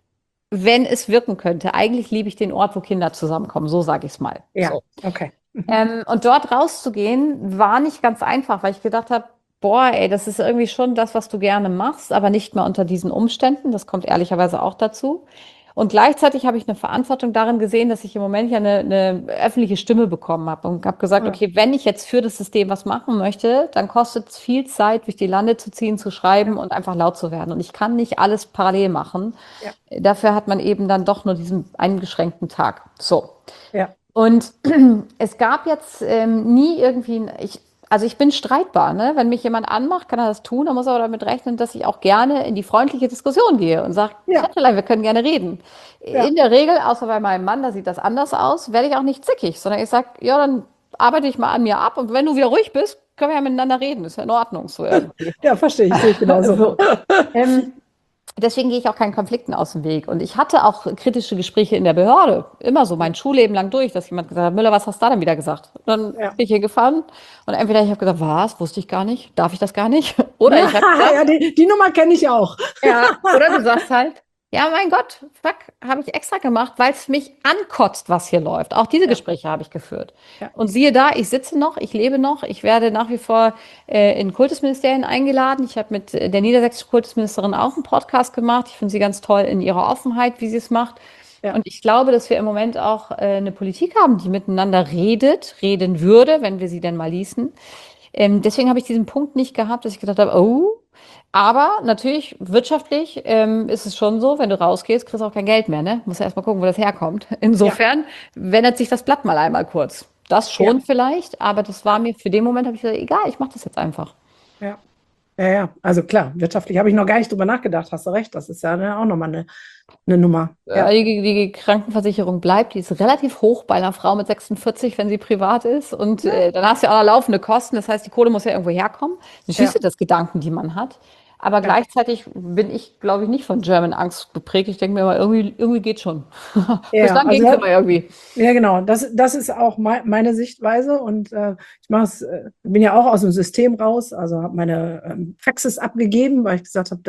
wenn es wirken könnte. Eigentlich liebe ich den Ort, wo Kinder zusammenkommen, so sage ich es mal. ja, So. okay. Mhm. Und dort rauszugehen, war nicht ganz einfach, weil ich gedacht habe, boah, ey, das ist irgendwie schon das, was du gerne machst, aber nicht mehr unter diesen Umständen. Das kommt ehrlicherweise auch dazu. Und gleichzeitig habe ich eine Verantwortung darin gesehen, dass ich im Moment ja eine öffentliche Stimme bekommen habe und habe gesagt, Ja, okay, wenn ich jetzt für das System was machen möchte, dann kostet es viel Zeit, durch die Lande zu ziehen, zu schreiben ja, und einfach laut zu werden. Und ich kann nicht alles parallel machen. ja, Dafür hat man eben dann doch nur diesen eingeschränkten Tag. So. ja, Und es gab jetzt nie irgendwie, also ich bin streitbar, ne? Wenn mich jemand anmacht, kann er das tun, dann muss er aber damit rechnen, dass ich auch gerne in die freundliche Diskussion gehe und sage, ja, Chatterlein, wir können gerne reden. In ja. der Regel, außer bei meinem Mann, da sieht das anders aus, werde ich auch nicht zickig, sondern ich sage, ja, dann arbeite ich mal an mir ab und wenn du wieder ruhig bist, können wir ja miteinander reden, ist ja in Ordnung, so irgendwie. Ja, verstehe ich, sehe ich genauso. So. Ähm, Deswegen gehe ich auch keinen Konflikten aus dem Weg. Und ich hatte auch kritische Gespräche in der Behörde, immer so mein Schulleben lang durch, dass jemand gesagt hat, Müller, was hast du da denn wieder gesagt? Und dann bin Ja. ich hier gefahren und entweder ich habe gesagt, was, wusste ich gar nicht, darf ich das gar nicht? Oder ich habe gesagt, Ja, die Nummer kenne ich auch. ja, oder du sagst halt, ja, mein Gott, fuck, habe ich extra gemacht, weil es mich ankotzt, was hier läuft. Auch diese Ja, Gespräche habe ich geführt. ja, Und siehe da, ich sitze noch, ich lebe noch, ich werde nach wie vor in Kultusministerien eingeladen. Ich habe mit der niedersächsischen Kultusministerin auch einen Podcast gemacht. Ich finde sie ganz toll in ihrer Offenheit, wie sie es macht. ja, Und ich glaube, dass wir im Moment auch eine Politik haben, die miteinander redet, reden würde, wenn wir sie denn mal ließen. Deswegen habe ich diesen Punkt nicht gehabt, dass ich gedacht habe, oh, aber natürlich wirtschaftlich ist es schon so, wenn du rausgehst, kriegst du auch kein Geld mehr, ne? Musst ja erstmal gucken, wo das herkommt. ja, Insofern wendet sich das Blatt mal einmal kurz. Das ja, schon vielleicht, aber das war mir für den Moment, habe ich gesagt, egal, ich mache das jetzt einfach. ja. Ja, ja, also klar, wirtschaftlich habe ich noch gar nicht drüber nachgedacht, hast du recht, das ist ja auch nochmal eine Nummer. Ja, Die Krankenversicherung bleibt, die ist relativ hoch bei einer Frau mit 46, wenn sie privat ist. Und ja, dann hast du ja auch noch laufende Kosten. Das heißt, die Kohle muss ja irgendwo herkommen. Natürlich ja, sind das Gedanken, die man hat. Aber ja. gleichzeitig bin ich, glaube ich, nicht von German Angst geprägt. Ich denke mir immer, irgendwie geht schon. Ja, Bislang ging es immer irgendwie. ja, genau, das ist auch meine Sichtweise und ich mache es, bin ja auch aus dem System raus, also habe meine Praxis abgegeben, weil ich gesagt habe,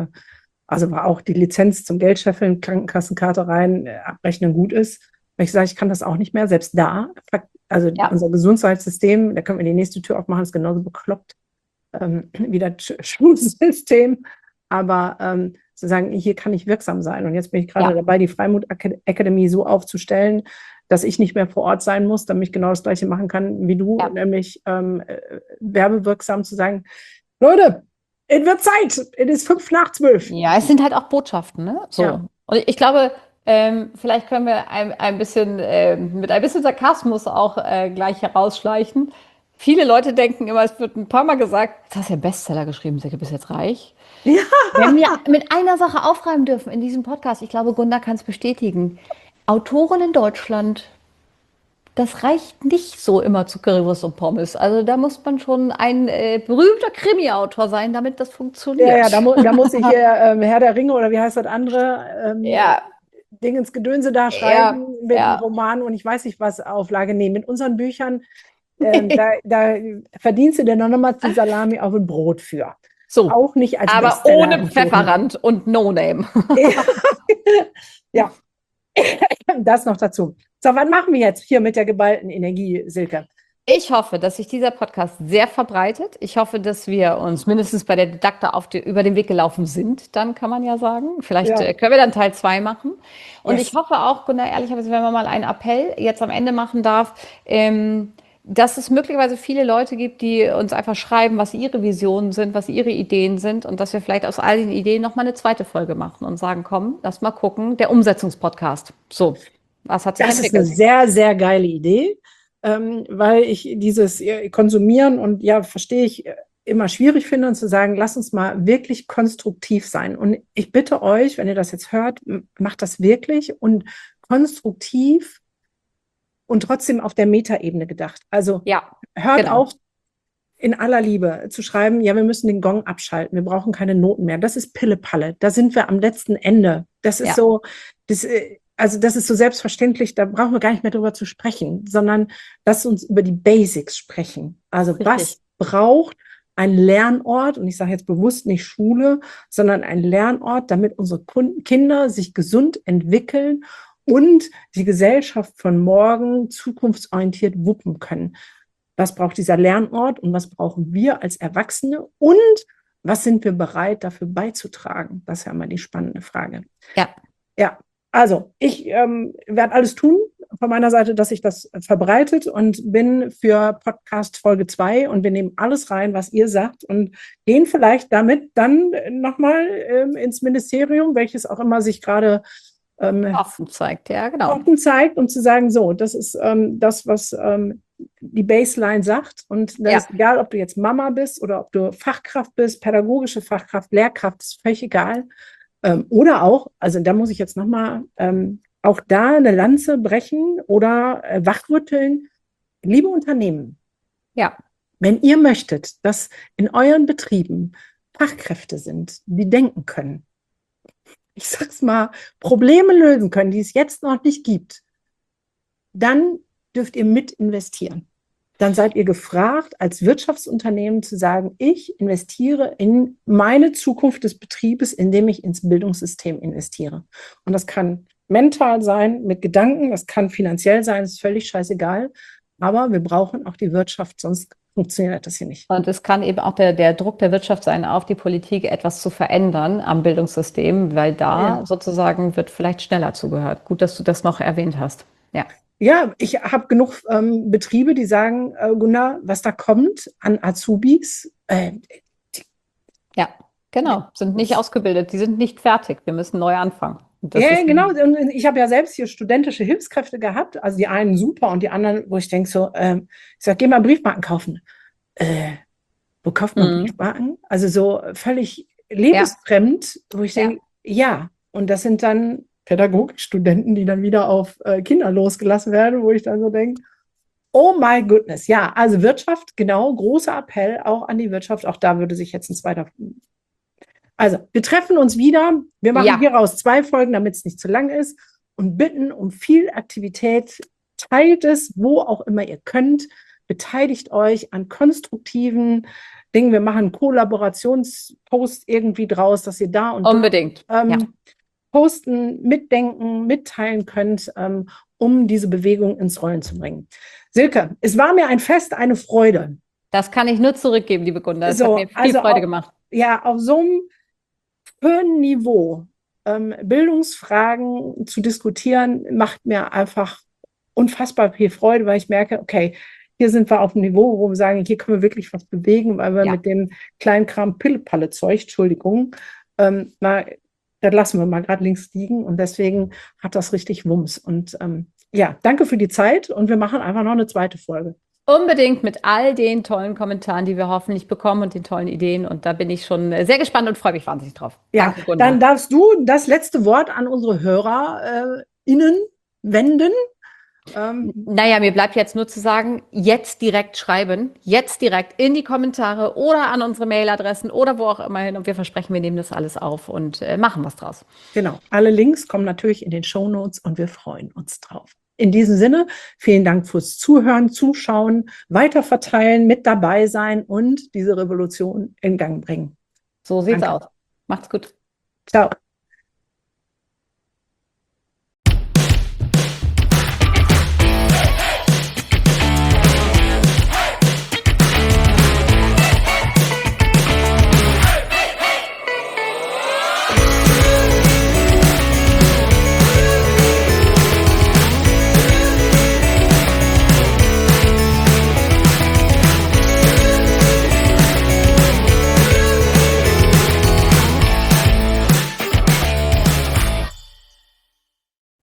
also war auch die Lizenz zum Geldscheffeln, Krankenkassenkarte rein, abrechnen gut ist. Weil ich sage, ich kann das auch nicht mehr, selbst da, also Ja, unser Gesundheitssystem, da können wir die nächste Tür aufmachen, ist genauso bekloppt wie das Schulsystem. Aber zu sagen, hier kann ich wirksam sein. Und jetzt bin ich gerade dabei, die Freimut Academy so aufzustellen, dass ich nicht mehr vor Ort sein muss, damit ich genau das Gleiche machen kann wie du, nämlich werbewirksam zu sagen, Leute, es wird Zeit, es ist 5 nach 12. Ja, es sind halt auch Botschaften, ne? So. Ja. Und ich glaube, vielleicht können wir ein bisschen mit ein bisschen Sarkasmus auch gleich herausschleichen. Viele Leute denken immer, es wird ein paar Mal gesagt, jetzt hast du ja Bestseller geschrieben, Silke, bist jetzt reich. Ja. Wenn wir mit einer Sache aufräumen dürfen in diesem Podcast, ich glaube, Gunda kann es bestätigen. Autoren in Deutschland, das reicht nicht so immer zu Currywurst und Pommes. Also da muss man schon ein berühmter Krimi-Autor sein, damit das funktioniert. Ja, da muss ich hier Herr der Ringe oder wie heißt das andere Ja, Ding ins Gedönse da schreiben mit einem Roman und ich weiß nicht was Auflage nehmen. Mit unseren Büchern, da verdienst du dir noch mal die Salami auf ein Brot für. so. Auch nicht als Aber Bestseller ohne empfohlen. Pfefferrand und No-Name. Ja, das noch dazu. So, was machen wir jetzt hier mit der geballten Energie, Silke? Ich hoffe, dass sich dieser Podcast sehr verbreitet. Ich hoffe, dass wir uns mindestens bei der Didakta über den Weg gelaufen sind, dann kann man ja sagen. Vielleicht können wir dann Teil 2 machen. Und ich hoffe auch, Gunnar, ehrlicherweise, wenn man mal einen Appell jetzt am Ende machen darf, dass es möglicherweise viele Leute gibt, die uns einfach schreiben, was ihre Visionen sind, was ihre Ideen sind und dass wir vielleicht aus all den Ideen nochmal eine zweite Folge machen und sagen, komm, lass mal gucken, der Umsetzungspodcast. So, was hat sich entwickelt? Das ist eine sehr, sehr geile Idee, weil ich dieses Konsumieren und verstehe ich, immer schwierig finde und zu sagen, lass uns mal wirklich konstruktiv sein. Und ich bitte euch, wenn ihr das jetzt hört, macht das wirklich und konstruktiv und trotzdem auf der Metaebene gedacht. Also hört auf, in aller Liebe zu schreiben, wir müssen den Gong abschalten, wir brauchen keine Noten mehr. Das ist Pille-Palle. Da sind wir am letzten Ende. Das ist so, das ist so selbstverständlich, da brauchen wir gar nicht mehr drüber zu sprechen, sondern lasst uns über die Basics sprechen. Also was braucht ein Lernort, und ich sage jetzt bewusst nicht Schule, sondern ein Lernort, damit unsere Kinder sich gesund entwickeln und die Gesellschaft von morgen zukunftsorientiert wuppen können. Was braucht dieser Lernort und was brauchen wir als Erwachsene und was sind wir bereit dafür beizutragen? Das ist ja immer die spannende Frage. Ja, also ich werde alles tun von meiner Seite, dass sich das verbreitet und bin für Podcast Folge 2 und wir nehmen alles rein, was ihr sagt und gehen vielleicht damit dann nochmal ins Ministerium, welches auch immer sich gerade offen zeigt, offen zeigt, um zu sagen, so, das ist das, was die Baseline sagt und das ist egal, ob du jetzt Mama bist oder ob du Fachkraft bist, pädagogische Fachkraft, Lehrkraft, ist völlig egal. Oder auch, also da muss ich jetzt nochmal auch da eine Lanze brechen oder wachrütteln. Liebe Unternehmen, wenn ihr möchtet, dass in euren Betrieben Fachkräfte sind, die denken können, ich sag's mal, Probleme lösen können, die es jetzt noch nicht gibt, dann dürft ihr mit investieren. Dann seid ihr gefragt, als Wirtschaftsunternehmen zu sagen, ich investiere in meine Zukunft des Betriebes, indem ich ins Bildungssystem investiere. Und das kann mental sein, mit Gedanken, das kann finanziell sein, ist völlig scheißegal. Aber wir brauchen auch die Wirtschaft, sonst funktioniert das hier nicht. Und es kann eben auch der Druck der Wirtschaft sein, auf die Politik etwas zu verändern am Bildungssystem, weil da sozusagen wird vielleicht schneller zugehört. Gut, dass du das noch erwähnt hast. Ja, ich habe genug Betriebe, die sagen, Gunnar, was da kommt an Azubis. Genau, sind nicht ausgebildet, die sind nicht fertig. Wir müssen neu anfangen. Genau. Und ich habe ja selbst hier studentische Hilfskräfte gehabt, also die einen super und die anderen, wo ich denke so, ich sage, geh mal Briefmarken kaufen. Wo kauft man Briefmarken? Also so völlig lebensfremd, wo ich denke, und das sind dann Pädagogikstudenten, die dann wieder auf Kinder losgelassen werden, wo ich dann so denke, oh my goodness. Ja, also Wirtschaft, genau, großer Appell auch an die Wirtschaft. Auch da würde sich jetzt ein zweiter. Also, wir treffen uns wieder. Wir machen hieraus 2 Folgen, damit es nicht zu lang ist und bitten um viel Aktivität. Teilt es, wo auch immer ihr könnt. Beteiligt euch an konstruktiven Dingen. Wir machen einen Kollaborationspost irgendwie draus, dass ihr da und unbedingt posten, mitdenken, mitteilen könnt, um diese Bewegung ins Rollen zu bringen. Silke, es war mir ein Fest, eine Freude. Das kann ich nur zurückgeben, liebe Gunda. Das hat mir viel Freude gemacht. Ja, auf so einem höheren Niveau Bildungsfragen zu diskutieren, macht mir einfach unfassbar viel Freude, weil ich merke, okay, hier sind wir auf einem Niveau, wo wir sagen, hier können wir wirklich was bewegen, weil wir Ja. mit dem Kleinkram Pille-Palle-Zeug, Entschuldigung, das lassen wir mal gerade links liegen und deswegen hat das richtig Wumms. Und ja, danke für die Zeit und wir machen einfach noch eine zweite Folge. Unbedingt mit all den tollen Kommentaren, die wir hoffentlich bekommen und den tollen Ideen. Und da bin ich schon sehr gespannt und freue mich wahnsinnig drauf. Ja, Danke, Gunda. dann darfst du das letzte Wort an unsere HörerInnen wenden. Naja, mir bleibt jetzt nur zu sagen, jetzt direkt schreiben, jetzt direkt in die Kommentare oder an unsere Mailadressen oder wo auch immer hin. Und wir versprechen, wir nehmen das alles auf und machen was draus. Genau, alle Links kommen natürlich in den Shownotes und wir freuen uns drauf. In diesem Sinne, vielen Dank fürs Zuhören, Zuschauen, weiterverteilen, mit dabei sein und diese Revolution in Gang bringen. So sieht's Danke. aus. Macht's gut. Ciao.